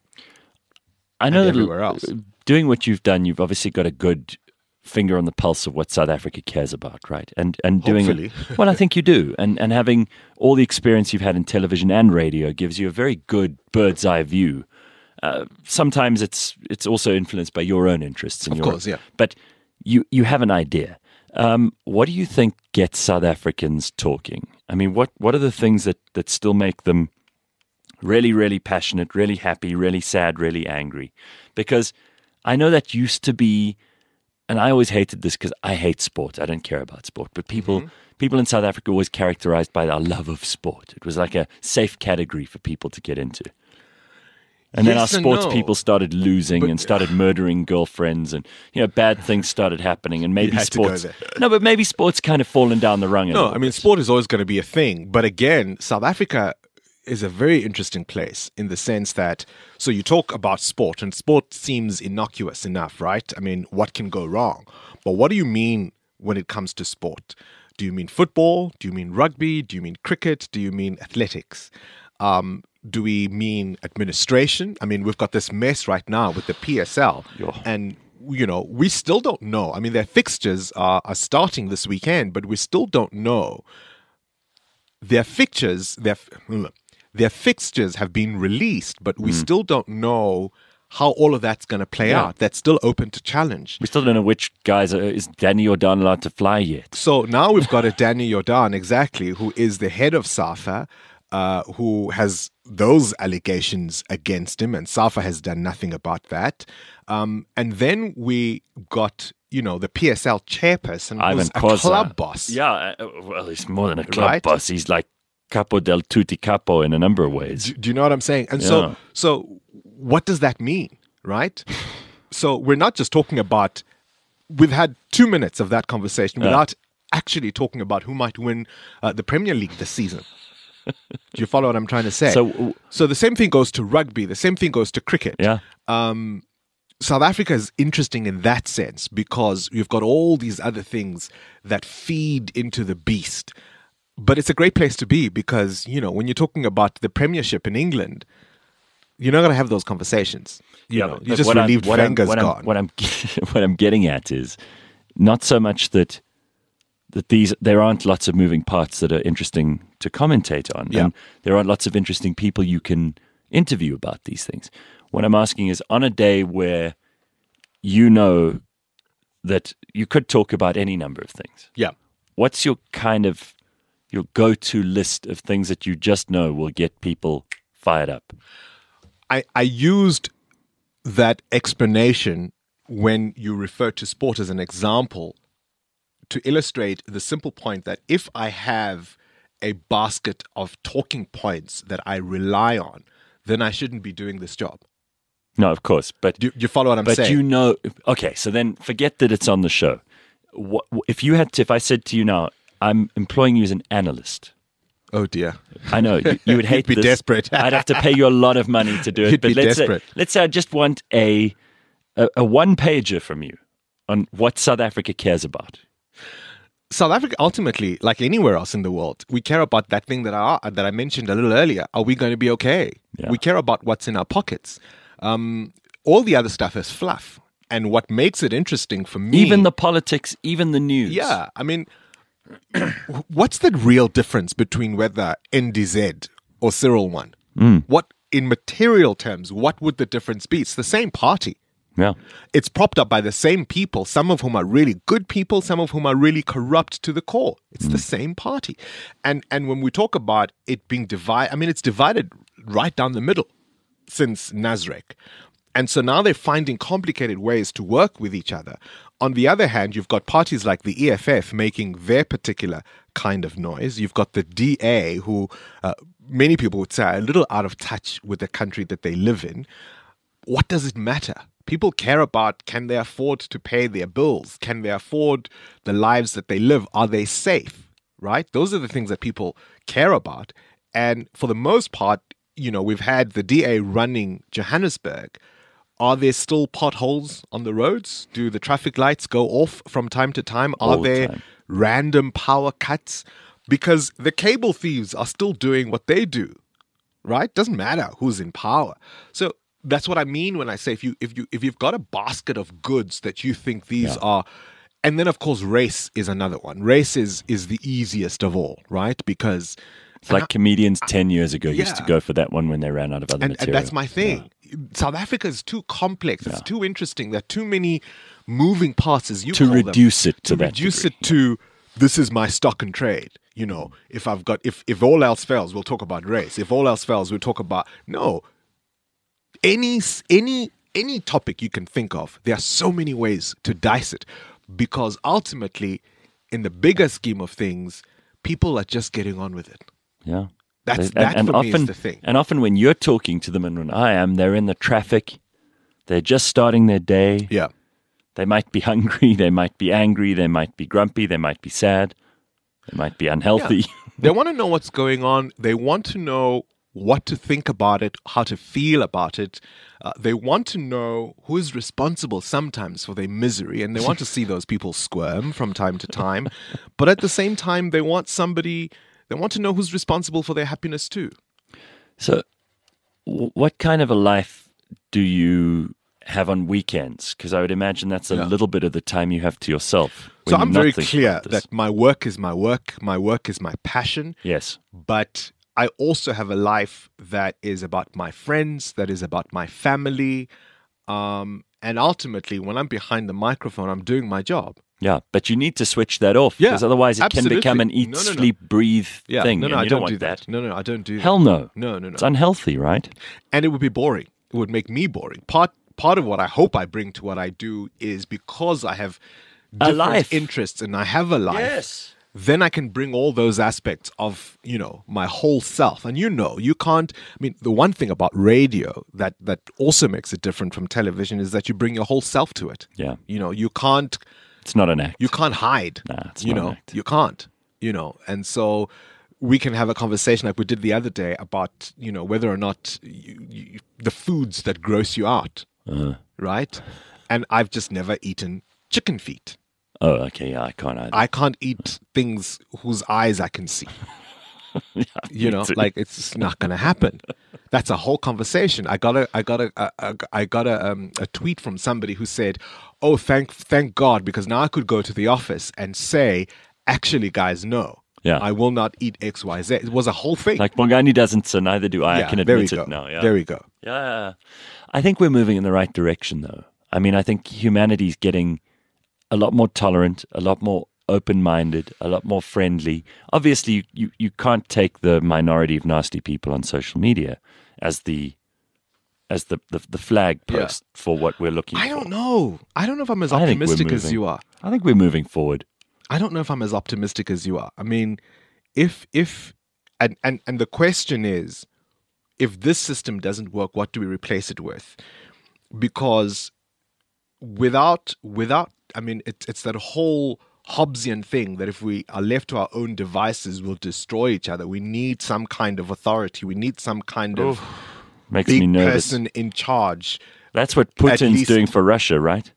[SPEAKER 2] I know
[SPEAKER 3] and
[SPEAKER 2] that
[SPEAKER 3] everywhere else.
[SPEAKER 2] doing what you've done, you've obviously got a good finger on the pulse of what South Africa cares about, right? And and doing
[SPEAKER 3] Hopefully.
[SPEAKER 2] well, I think you do. And and having all the experience you've had in television and radio gives you a very good bird's eye view. Uh, sometimes it's it's also influenced by your own interests. And
[SPEAKER 3] Of
[SPEAKER 2] your,
[SPEAKER 3] course, yeah.
[SPEAKER 2] But you you have an idea. Um, what do you think gets South Africans talking? I mean, what what are the things that that still make them really, really passionate, really happy, really sad, really angry? Because I know that used to be, and I always hated this because I hate sport. I don't care about sport. But people
[SPEAKER 3] Mm-hmm.
[SPEAKER 2] people in South Africa were always characterized by their love of sport. It was like a safe category for people to get into. And then our
[SPEAKER 3] Yes and
[SPEAKER 2] sports
[SPEAKER 3] no.
[SPEAKER 2] people started losing
[SPEAKER 3] But-
[SPEAKER 2] and started murdering girlfriends, and you know bad things started happening. And maybe
[SPEAKER 3] had to go
[SPEAKER 2] sports,
[SPEAKER 3] there.
[SPEAKER 2] no, but maybe sports kind of fallen down the rung. A
[SPEAKER 3] No,
[SPEAKER 2] little
[SPEAKER 3] I mean,
[SPEAKER 2] bit.
[SPEAKER 3] sport is always going to be a thing. But again, South Africa is a very interesting place in the sense that, so you talk about sport, and sport seems innocuous enough, right? I mean, what can go wrong? But what do you mean when it comes to sport? Do you mean football? Do you mean rugby? Do you mean cricket? Do you mean athletics? Um, do we mean administration? I mean, we've got this mess right now with the P S L.
[SPEAKER 2] Yo.
[SPEAKER 3] And, you know, we still don't know. I mean, their fixtures are, are starting this weekend, but we still don't know. Their fixtures, their, their fixtures have been released, but we still don't know how all of that's going to play
[SPEAKER 2] Yeah.
[SPEAKER 3] out. That's still open to challenge.
[SPEAKER 2] We still don't know which guys are, is Danny Jordan allowed to fly yet.
[SPEAKER 3] So now we've got a Danny Jordan, exactly, who is the head of SAFA. uh, who has those allegations against him, and SAFA has done nothing about that. Um, and then we got, you know, the P S L chairperson,
[SPEAKER 2] Ivan
[SPEAKER 3] who's a
[SPEAKER 2] Koza.
[SPEAKER 3] club boss.
[SPEAKER 2] Yeah, uh, well, he's more than a club
[SPEAKER 3] Right?
[SPEAKER 2] boss. He's like capo del tutti capo in a number of ways.
[SPEAKER 3] Do, do you know what I'm saying? And
[SPEAKER 2] Yeah.
[SPEAKER 3] so, so what does that mean, right? So we're not just talking about. We've had two minutes of that conversation
[SPEAKER 2] Yeah.
[SPEAKER 3] without actually talking about who might win uh, the Premier League this season. Do you follow what I'm trying to say?
[SPEAKER 2] So-
[SPEAKER 3] so the same thing goes to rugby. The same thing goes to cricket.
[SPEAKER 2] Yeah.
[SPEAKER 3] Um, South Africa is interesting in that sense because you've got all these other things that feed into the beast. But it's a great place to be because, you know, when you're talking about the Premiership in England, you're not going to have those conversations. You know,
[SPEAKER 2] but
[SPEAKER 3] you're just
[SPEAKER 2] what I'm-
[SPEAKER 3] relieved
[SPEAKER 2] what I'm-
[SPEAKER 3] Wenger's
[SPEAKER 2] what I'm-
[SPEAKER 3] gone.
[SPEAKER 2] What I'm, what I'm getting at is not so much that that these there aren't lots of moving parts that are interesting to commentate on,
[SPEAKER 3] Yeah.
[SPEAKER 2] and there aren't lots of interesting people you can interview about these things. What I'm asking is, on a day where you know that you could talk about any number of things,
[SPEAKER 3] yeah.
[SPEAKER 2] what's your kind of your go-to list of things that you just know will get people fired up?
[SPEAKER 3] I, I used that explanation when you refer to sport as an example to illustrate the simple point that if I have a basket of talking points that I rely on, then I shouldn't be doing this job.
[SPEAKER 2] No, of course, but
[SPEAKER 3] Do you, you follow what I'm
[SPEAKER 2] but
[SPEAKER 3] saying?
[SPEAKER 2] you know, okay. So then, forget that it's on the show. What, if you had to, if I said to you now, I'm employing you as an analyst.
[SPEAKER 3] oh dear.
[SPEAKER 2] I know you, you would hate
[SPEAKER 3] be
[SPEAKER 2] this.
[SPEAKER 3] desperate.
[SPEAKER 2] I'd have to pay you a lot of money to do it.
[SPEAKER 3] You'd
[SPEAKER 2] but
[SPEAKER 3] be
[SPEAKER 2] let's
[SPEAKER 3] desperate.
[SPEAKER 2] say, let's say I just want a a, a one pager from you on what South Africa cares about.
[SPEAKER 3] South Africa, ultimately, like anywhere else in the world, we care about that thing that I that I mentioned a little earlier. Are we going to be okay?
[SPEAKER 2] Yeah.
[SPEAKER 3] We care about what's in our pockets. Um, all the other stuff is fluff. And what makes it interesting for me,
[SPEAKER 2] Even the politics, even the news.
[SPEAKER 3] yeah, I mean, what's the real difference between whether N D Z or Cyril won?
[SPEAKER 2] Mm.
[SPEAKER 3] What, in material terms, what would the difference be? It's the same party.
[SPEAKER 2] yeah.
[SPEAKER 3] It's propped up by the same people, some of whom are really good people, some of whom are really corrupt to the core. It's the same party. And and when we talk about it being divided, I mean, it's divided right down the middle since Nasrec. And so now they're finding complicated ways to work with each other. On the other hand, you've got parties like the E F F making their particular kind of noise. You've got the D A, who uh, many people would say are a little out of touch with the country that they live in. What does it matter? People care about, can they afford to pay their bills? Can they afford the lives that they live? Are they safe? Right? Those are the things that people care about. And for the most part, you know, we've had the D A running Johannesburg. Are there still potholes on the roads? Do the traffic lights go off from time to time? Are
[SPEAKER 2] All the
[SPEAKER 3] there
[SPEAKER 2] time.
[SPEAKER 3] random power cuts? Because the cable thieves are still doing what they do, right? Doesn't matter who's in power. So that's what I mean when I say if you if you if you've got a basket of goods that you think these
[SPEAKER 2] Yeah.
[SPEAKER 3] are, and then of course race is another one. Race is is the easiest of all, right? Because
[SPEAKER 2] It's like comedians ten years ago used to
[SPEAKER 3] Yeah.
[SPEAKER 2] go for that one when they ran out of other
[SPEAKER 3] and, and
[SPEAKER 2] material.
[SPEAKER 3] that's my thing. South Africa is too complex. It's
[SPEAKER 2] Yeah.
[SPEAKER 3] too interesting. There are too many moving parts, as you
[SPEAKER 2] To
[SPEAKER 3] call them,
[SPEAKER 2] reduce it to
[SPEAKER 3] to
[SPEAKER 2] that
[SPEAKER 3] reduce
[SPEAKER 2] degree,
[SPEAKER 3] it to this is my stock and trade. You know, if I've got if if all else fails, we'll talk about race. If all else fails, we'll talk about no. Any any any topic you can think of, there are so many ways to dice it, because ultimately, in the bigger scheme of things, people are just getting on with it.
[SPEAKER 2] Yeah.
[SPEAKER 3] That's
[SPEAKER 2] And-
[SPEAKER 3] that
[SPEAKER 2] and
[SPEAKER 3] for
[SPEAKER 2] often,
[SPEAKER 3] me is the thing.
[SPEAKER 2] And often when you're talking to them, and when I am, they're in the traffic. They're just starting their day.
[SPEAKER 3] Yeah.
[SPEAKER 2] They might be hungry. They might be angry. They might be grumpy. They might be sad. They might be unhealthy.
[SPEAKER 3] They want to know what's going on. They want to know what to think about it, how to feel about it. Uh, they want to know who is responsible sometimes for their misery, and they want to see those people squirm from time to time. But at the same time, they want somebody, they want to know who's responsible for their happiness too.
[SPEAKER 2] So, w- what kind of a life do you have on weekends? Because I would imagine that's a
[SPEAKER 3] Yeah.
[SPEAKER 2] little bit of the time you have to yourself.
[SPEAKER 3] So
[SPEAKER 2] when
[SPEAKER 3] I'm
[SPEAKER 2] you're not
[SPEAKER 3] very
[SPEAKER 2] thinking
[SPEAKER 3] clear
[SPEAKER 2] about this.
[SPEAKER 3] that my work is my work, my work is my passion.
[SPEAKER 2] Yes.
[SPEAKER 3] But I also have a life that is about my friends, that is about my family. Um, and ultimately, when I'm behind the microphone, I'm doing my job.
[SPEAKER 2] Yeah, but you need to switch that off
[SPEAKER 3] Yeah,
[SPEAKER 2] because otherwise it
[SPEAKER 3] absolutely.
[SPEAKER 2] can become an eat,
[SPEAKER 3] No, no, no.
[SPEAKER 2] sleep, breathe
[SPEAKER 3] Yeah,
[SPEAKER 2] thing.
[SPEAKER 3] no, no,
[SPEAKER 2] and
[SPEAKER 3] I
[SPEAKER 2] you
[SPEAKER 3] don't,
[SPEAKER 2] want
[SPEAKER 3] do
[SPEAKER 2] that.
[SPEAKER 3] that. No, no, I don't do
[SPEAKER 2] Hell
[SPEAKER 3] that.
[SPEAKER 2] no.
[SPEAKER 3] No, no, no.
[SPEAKER 2] It's unhealthy, right?
[SPEAKER 3] And it would be boring. It would make me boring. Part part of what I hope I bring to what I do is because I have
[SPEAKER 2] A
[SPEAKER 3] different
[SPEAKER 2] life.
[SPEAKER 3] interests and I have a life.
[SPEAKER 2] Yes.
[SPEAKER 3] Then I can bring all those aspects of, you know, my whole self. And you know, you can't, I mean, the one thing about radio that, that also makes it different from television is that you bring your whole self to it.
[SPEAKER 2] Yeah.
[SPEAKER 3] You know, you can't,
[SPEAKER 2] It's not an act.
[SPEAKER 3] you can't hide.
[SPEAKER 2] Nah, it's
[SPEAKER 3] you
[SPEAKER 2] not
[SPEAKER 3] know,
[SPEAKER 2] an act.
[SPEAKER 3] you can't, you know. And so we can have a conversation like we did the other day about, you know, whether or not you, you, the foods that gross you out,
[SPEAKER 2] Uh,
[SPEAKER 3] right? And I've just never eaten chicken feet.
[SPEAKER 2] oh, okay. Yeah, I can't either.
[SPEAKER 3] I can't eat things whose eyes I can see.
[SPEAKER 2] Yeah,
[SPEAKER 3] You
[SPEAKER 2] me
[SPEAKER 3] know,
[SPEAKER 2] too.
[SPEAKER 3] like it's just not going to happen. That's a whole conversation. I got a, I got a, a, a I got a, um, a tweet from somebody who said, "Oh, thank, thank God, because now I could go to the office and say, actually, guys, no,
[SPEAKER 2] Yeah.
[SPEAKER 3] I will not eat X, Y, Z." It was a whole thing.
[SPEAKER 2] Like Bongani doesn't, so neither do I.
[SPEAKER 3] yeah,
[SPEAKER 2] I can
[SPEAKER 3] there
[SPEAKER 2] admit
[SPEAKER 3] we go.
[SPEAKER 2] it now. Yeah.
[SPEAKER 3] There we go.
[SPEAKER 2] Yeah. I think we're moving in the right direction, though. I mean, I think humanity's getting a lot more tolerant, a lot more open-minded, a lot more friendly. Obviously, you, you, you can't take the minority of nasty people on social media as the as the, the, the flag
[SPEAKER 3] Yeah.
[SPEAKER 2] post for what we're looking
[SPEAKER 3] I
[SPEAKER 2] for.
[SPEAKER 3] don't know. I don't know if I'm as
[SPEAKER 2] I think we're
[SPEAKER 3] optimistic as
[SPEAKER 2] moving.
[SPEAKER 3] you are.
[SPEAKER 2] I think we're moving forward.
[SPEAKER 3] I don't know if I'm as optimistic as you are. I mean, if if and and and the question is, if this system doesn't work, what do we replace it with? Because without without I mean, it's it's that whole Hobbesian thing that if we are left to our own devices, we'll destroy each other. We need some kind of authority. We need some kind of
[SPEAKER 2] Makes me
[SPEAKER 3] big
[SPEAKER 2] nervous.
[SPEAKER 3] person in charge.
[SPEAKER 2] That's what Putin's
[SPEAKER 3] least-
[SPEAKER 2] doing for Russia, right?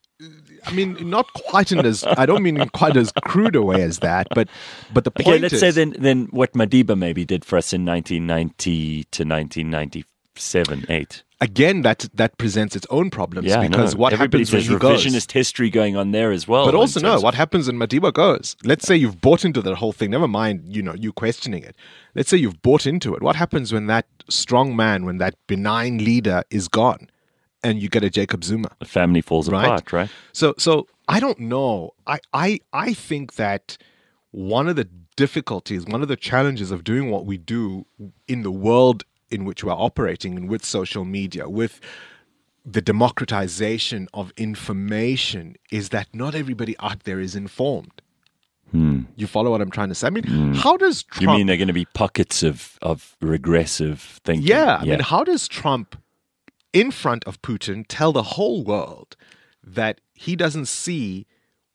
[SPEAKER 3] I mean, not quite in as I don't mean in quite as crude a way as that, but but the point
[SPEAKER 2] Okay, let's
[SPEAKER 3] is,
[SPEAKER 2] say then then what Madiba maybe did for us in nineteen ninety to nineteen ninety-seven, eight.
[SPEAKER 3] again, that that presents its own problems
[SPEAKER 2] Yeah,
[SPEAKER 3] because
[SPEAKER 2] no.
[SPEAKER 3] what
[SPEAKER 2] Everybody
[SPEAKER 3] happens when
[SPEAKER 2] says
[SPEAKER 3] he goes?
[SPEAKER 2] revisionist history going on there as well.
[SPEAKER 3] But
[SPEAKER 2] in
[SPEAKER 3] also, no,
[SPEAKER 2] terms
[SPEAKER 3] what happens when Madiba goes? Let's say you've bought into that whole thing. Never mind, you know, you questioning it. Let's say you've bought into it. What happens when that strong man, when that benign leader is gone, and you get a Jacob Zuma?
[SPEAKER 2] the family falls
[SPEAKER 3] Right.
[SPEAKER 2] apart, right?
[SPEAKER 3] So, so I don't know. I, I, I think that one of the difficulties, one of the challenges of doing what we do in the world in which we're operating and with social media, with the democratization of information, is that not everybody out there is informed. You follow what I'm trying to say? I mean, how does Trump...
[SPEAKER 2] You mean they're going to be pockets of, of regressive thinking?
[SPEAKER 3] Yeah, I mean, how does Trump, in front of Putin, tell the whole world that he doesn't see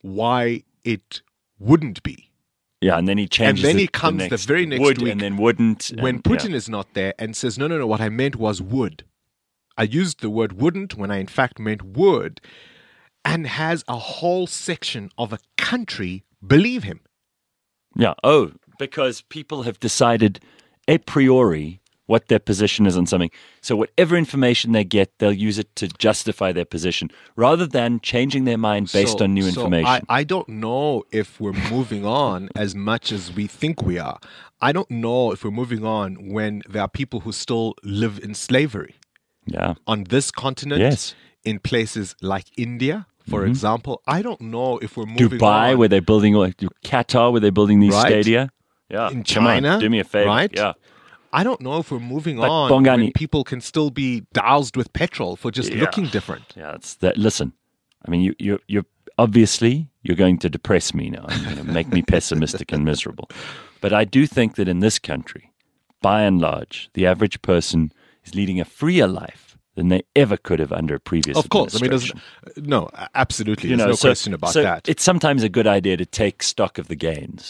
[SPEAKER 3] why it wouldn't be?
[SPEAKER 2] yeah, and then he changes
[SPEAKER 3] then
[SPEAKER 2] it
[SPEAKER 3] he comes the
[SPEAKER 2] next
[SPEAKER 3] very next
[SPEAKER 2] would
[SPEAKER 3] week
[SPEAKER 2] and then wouldn't.
[SPEAKER 3] When
[SPEAKER 2] and-
[SPEAKER 3] Putin
[SPEAKER 2] yeah.
[SPEAKER 3] is not there and says, no, no, no, what I meant was would. I used the word wouldn't when I in fact meant would, and has a whole section of a country believe him.
[SPEAKER 2] Yeah. Oh, because people have decided a priori what their position is on something. So whatever information they get, they'll use it to justify their position rather than changing their mind based
[SPEAKER 3] So-
[SPEAKER 2] on new
[SPEAKER 3] so
[SPEAKER 2] information.
[SPEAKER 3] I, I don't know if we're moving on as much as we think we are. I don't know if we're moving on when there are people who still live in slavery
[SPEAKER 2] yeah.
[SPEAKER 3] on this continent,
[SPEAKER 2] Yes.
[SPEAKER 3] in places like India, for example. I don't know if we're moving
[SPEAKER 2] Dubai,
[SPEAKER 3] on.
[SPEAKER 2] where they're building, or Qatar, where they're building these
[SPEAKER 3] Right.
[SPEAKER 2] stadia. Yeah.
[SPEAKER 3] In
[SPEAKER 2] Come on,
[SPEAKER 3] China,
[SPEAKER 2] do me a favor.
[SPEAKER 3] right?
[SPEAKER 2] Yeah.
[SPEAKER 3] I don't know if we're moving
[SPEAKER 2] But
[SPEAKER 3] on
[SPEAKER 2] Bongani-
[SPEAKER 3] when people can still be doused with petrol for just
[SPEAKER 2] Yeah.
[SPEAKER 3] looking different.
[SPEAKER 2] Yeah, it's that. Listen, I mean, you, you, you're obviously you're going to depress me now. You're going to make me pessimistic and miserable. But I do think that in this country, by and large, the average person is leading a freer life than they ever could have under a previous.
[SPEAKER 3] Of course, I mean, there's,
[SPEAKER 2] administration.
[SPEAKER 3] no, absolutely,
[SPEAKER 2] You
[SPEAKER 3] there's
[SPEAKER 2] know,
[SPEAKER 3] no
[SPEAKER 2] so-
[SPEAKER 3] question about
[SPEAKER 2] so
[SPEAKER 3] that.
[SPEAKER 2] It's sometimes a good idea to take stock of the gains.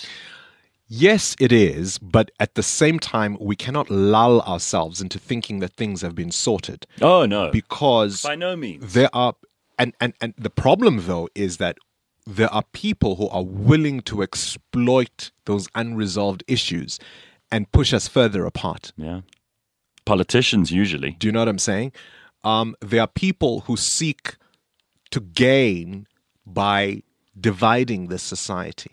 [SPEAKER 3] Yes, it is, but at the same time, we cannot lull ourselves into thinking that things have been sorted
[SPEAKER 2] Oh no,
[SPEAKER 3] because
[SPEAKER 2] by no means.
[SPEAKER 3] there are, and, and, and the problem though is that there are people who are willing to exploit those unresolved issues and push us further apart.
[SPEAKER 2] Yeah, politicians usually.
[SPEAKER 3] Do you know what I'm saying? Um, there are people who seek to gain by dividing this society.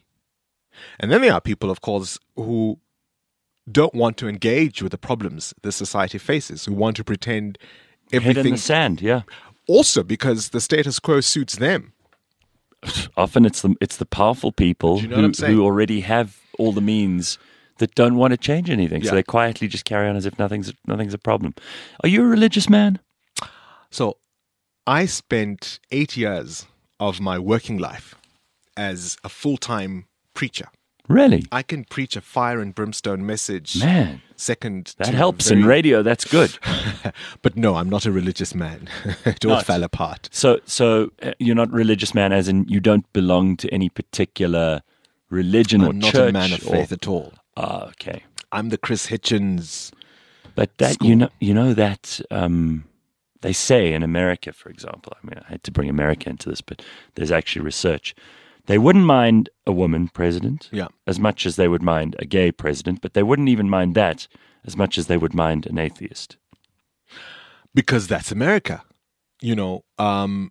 [SPEAKER 3] And then there are people, of course, who don't want to engage with the problems this society faces, who want to pretend
[SPEAKER 2] Head in
[SPEAKER 3] everything.
[SPEAKER 2] the sand. Yeah.
[SPEAKER 3] Also, because the status quo suits them.
[SPEAKER 2] Often it's the it's the powerful people
[SPEAKER 3] Do you know
[SPEAKER 2] who,
[SPEAKER 3] what I'm saying?
[SPEAKER 2] who already have all the means that don't want to change anything.
[SPEAKER 3] Yeah.
[SPEAKER 2] So they quietly just carry on as if nothing's nothing's a problem. Are you a religious man?
[SPEAKER 3] So I spent eight years of my working life as a full-time preacher.
[SPEAKER 2] Really?
[SPEAKER 3] I can preach a fire and brimstone message.
[SPEAKER 2] Man,
[SPEAKER 3] Second,
[SPEAKER 2] that
[SPEAKER 3] to
[SPEAKER 2] helps
[SPEAKER 3] very-
[SPEAKER 2] in radio. That's good.
[SPEAKER 3] But no, I'm not a religious man. It all
[SPEAKER 2] Not.
[SPEAKER 3] fell apart.
[SPEAKER 2] So, so uh, you're not religious man, as in you don't belong to any particular religion or
[SPEAKER 3] I'm not
[SPEAKER 2] church.
[SPEAKER 3] a man of
[SPEAKER 2] or-
[SPEAKER 3] faith at all.
[SPEAKER 2] Ah, okay.
[SPEAKER 3] I'm the Chris Hitchens.
[SPEAKER 2] But that
[SPEAKER 3] School.
[SPEAKER 2] you know, you know that um, they say in America, for example. I mean, I had to bring America into this, but there's actually research. They wouldn't mind a woman president
[SPEAKER 3] Yeah.
[SPEAKER 2] as much as they would mind a gay president, but they wouldn't even mind that as much as they would mind an atheist.
[SPEAKER 3] Because that's America. You know, um,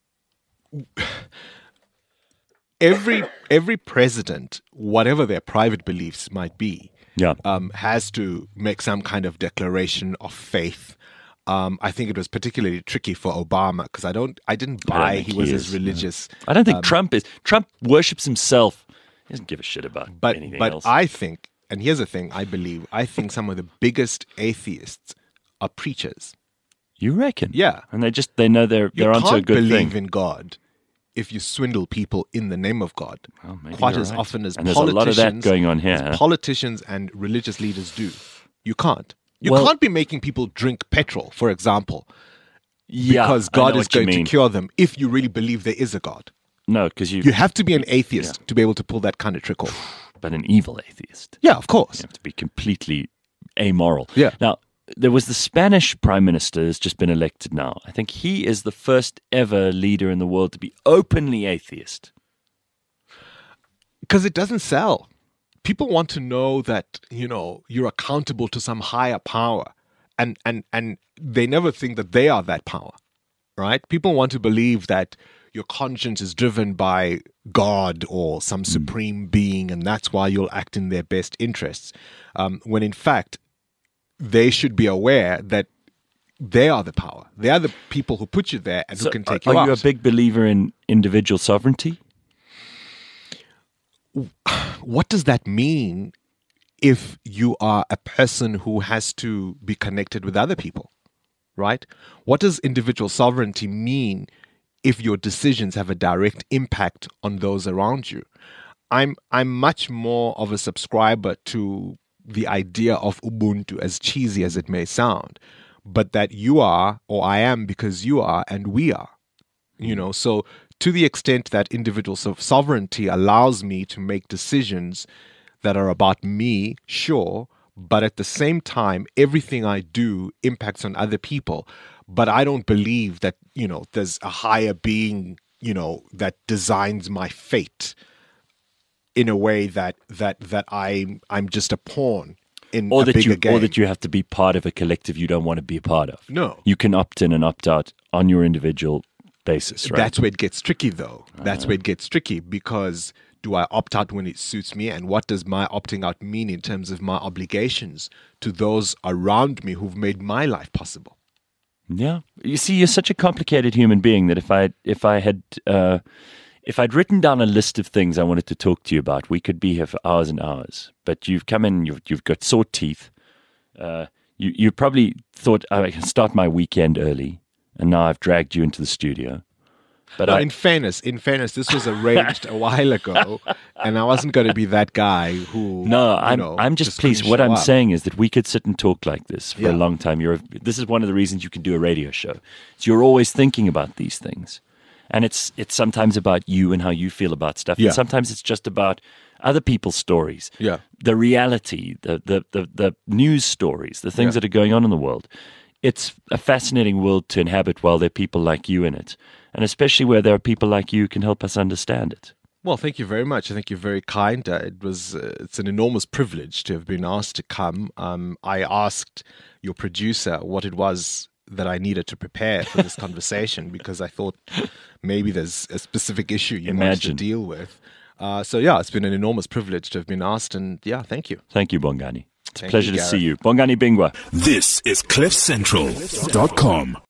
[SPEAKER 3] every every president, whatever their private beliefs might be,
[SPEAKER 2] Yeah.
[SPEAKER 3] um, has to make some kind of declaration of faith. Um, I think it was particularly tricky for Obama because I don't, I didn't
[SPEAKER 2] I don't
[SPEAKER 3] buy
[SPEAKER 2] think
[SPEAKER 3] he
[SPEAKER 2] he
[SPEAKER 3] was
[SPEAKER 2] is,
[SPEAKER 3] as religious.
[SPEAKER 2] I don't think
[SPEAKER 3] um,
[SPEAKER 2] Trump is. Trump worships himself. He doesn't give a shit about
[SPEAKER 3] But
[SPEAKER 2] anything
[SPEAKER 3] but
[SPEAKER 2] else.
[SPEAKER 3] I think, and here's the thing, I believe, I think some of the biggest atheists are preachers.
[SPEAKER 2] you reckon?
[SPEAKER 3] Yeah.
[SPEAKER 2] And they just they know they're
[SPEAKER 3] You
[SPEAKER 2] they're onto a
[SPEAKER 3] can't
[SPEAKER 2] good
[SPEAKER 3] believe
[SPEAKER 2] thing.
[SPEAKER 3] in God if you swindle people in the name of God.
[SPEAKER 2] Well, maybe
[SPEAKER 3] Quite
[SPEAKER 2] you're
[SPEAKER 3] as
[SPEAKER 2] right.
[SPEAKER 3] often as
[SPEAKER 2] And there's a lot of that
[SPEAKER 3] politicians,
[SPEAKER 2] going on here,
[SPEAKER 3] as
[SPEAKER 2] huh?
[SPEAKER 3] politicians and religious leaders do. You can't. You
[SPEAKER 2] Well-
[SPEAKER 3] can't be making people drink petrol, for example,
[SPEAKER 2] Yeah,
[SPEAKER 3] because
[SPEAKER 2] I
[SPEAKER 3] God
[SPEAKER 2] know
[SPEAKER 3] is
[SPEAKER 2] what you
[SPEAKER 3] going to
[SPEAKER 2] mean.
[SPEAKER 3] cure them if you really believe there is a God.
[SPEAKER 2] No, because you,
[SPEAKER 3] You have to be an atheist to be able to pull that kind of trick off.
[SPEAKER 2] but an evil atheist.
[SPEAKER 3] Yeah, of course.
[SPEAKER 2] You have to be completely amoral.
[SPEAKER 3] Yeah.
[SPEAKER 2] Now, there was the Spanish prime minister who's just been elected now. I think he is the first ever leader in the world to be openly atheist.
[SPEAKER 3] Because it doesn't sell. People want to know that, you know, you're accountable to some higher power. And and and they never think that they are that power. Right? People want to believe that your conscience is driven by God or some supreme being, and that's why you'll act in their best interests. Um, when in fact, they should be aware that they are the power. They are the people who put you there and
[SPEAKER 2] So
[SPEAKER 3] who can take
[SPEAKER 2] are,
[SPEAKER 3] you
[SPEAKER 2] are
[SPEAKER 3] out.
[SPEAKER 2] you a big believer in individual sovereignty?
[SPEAKER 3] What does that mean if you are a person who has to be connected with other people, right? What does individual sovereignty mean if your decisions have a direct impact on those around you? I'm I'm much more of a subscriber to the idea of Ubuntu, as cheesy as it may sound, but that you are, or I am because you are, and we are. You know, so to the extent that individual so- sovereignty allows me to make decisions that are about me, sure, but at the same time, everything I do impacts on other people. But I don't believe that, you know, there's a higher being, you know, that designs my fate in a way that that that I'm I'm just a pawn in
[SPEAKER 2] Or
[SPEAKER 3] a
[SPEAKER 2] that
[SPEAKER 3] bigger
[SPEAKER 2] you
[SPEAKER 3] game.
[SPEAKER 2] or that you have to be part of a collective you don't want to be a part of.
[SPEAKER 3] No.
[SPEAKER 2] You can opt in and opt out on your individual basis, right?
[SPEAKER 3] That's where it gets tricky, though. That's where it gets tricky because do I opt out when it suits me? And what does my opting out mean in terms of my obligations to those around me who've made my life possible?
[SPEAKER 2] Yeah, you see, you're such a complicated human being that if I if I had uh, if I'd written down a list of things I wanted to talk to you about, we could be here for hours and hours. But you've come in, you've you've got sore teeth. Uh, you you probably thought I can start my weekend early, and now I've dragged you into the studio. But
[SPEAKER 3] No,
[SPEAKER 2] I,
[SPEAKER 3] in fairness, in fairness, this was arranged a while ago, and I wasn't going to be that guy who.
[SPEAKER 2] No,
[SPEAKER 3] you
[SPEAKER 2] I'm
[SPEAKER 3] know,
[SPEAKER 2] I'm just,
[SPEAKER 3] couldn't
[SPEAKER 2] pleased. What
[SPEAKER 3] show
[SPEAKER 2] I'm
[SPEAKER 3] up.
[SPEAKER 2] saying is that we could sit and talk like this for
[SPEAKER 3] Yeah.
[SPEAKER 2] a long time. You're this is one of the reasons you can do a radio show. So you're always thinking about these things, and it's it's sometimes about you and how you feel about stuff.
[SPEAKER 3] Yeah.
[SPEAKER 2] And sometimes it's just about other people's stories.
[SPEAKER 3] Yeah.
[SPEAKER 2] The reality, the the the, the news stories, the things
[SPEAKER 3] Yeah.
[SPEAKER 2] that are going on in the world. It's a fascinating world to inhabit while there are people like you in it, and especially where there are people like you who can help us understand it.
[SPEAKER 3] Well, thank you very much. I think you're very kind. Uh, it was uh, it's an enormous privilege to have been asked to come. Um, I asked your producer what it was that I needed to prepare for this conversation because I thought maybe there's a specific issue you wanted
[SPEAKER 2] Imagine.
[SPEAKER 3] to deal with. Uh, so yeah, it's been an enormous privilege to have been asked, and yeah, thank you.
[SPEAKER 2] Thank you, Bongani. It's a
[SPEAKER 3] Thank
[SPEAKER 2] pleasure
[SPEAKER 3] you,
[SPEAKER 2] to see
[SPEAKER 3] Gareth.
[SPEAKER 2] you. Bongani Bingwa.
[SPEAKER 1] This is cliff central dot com.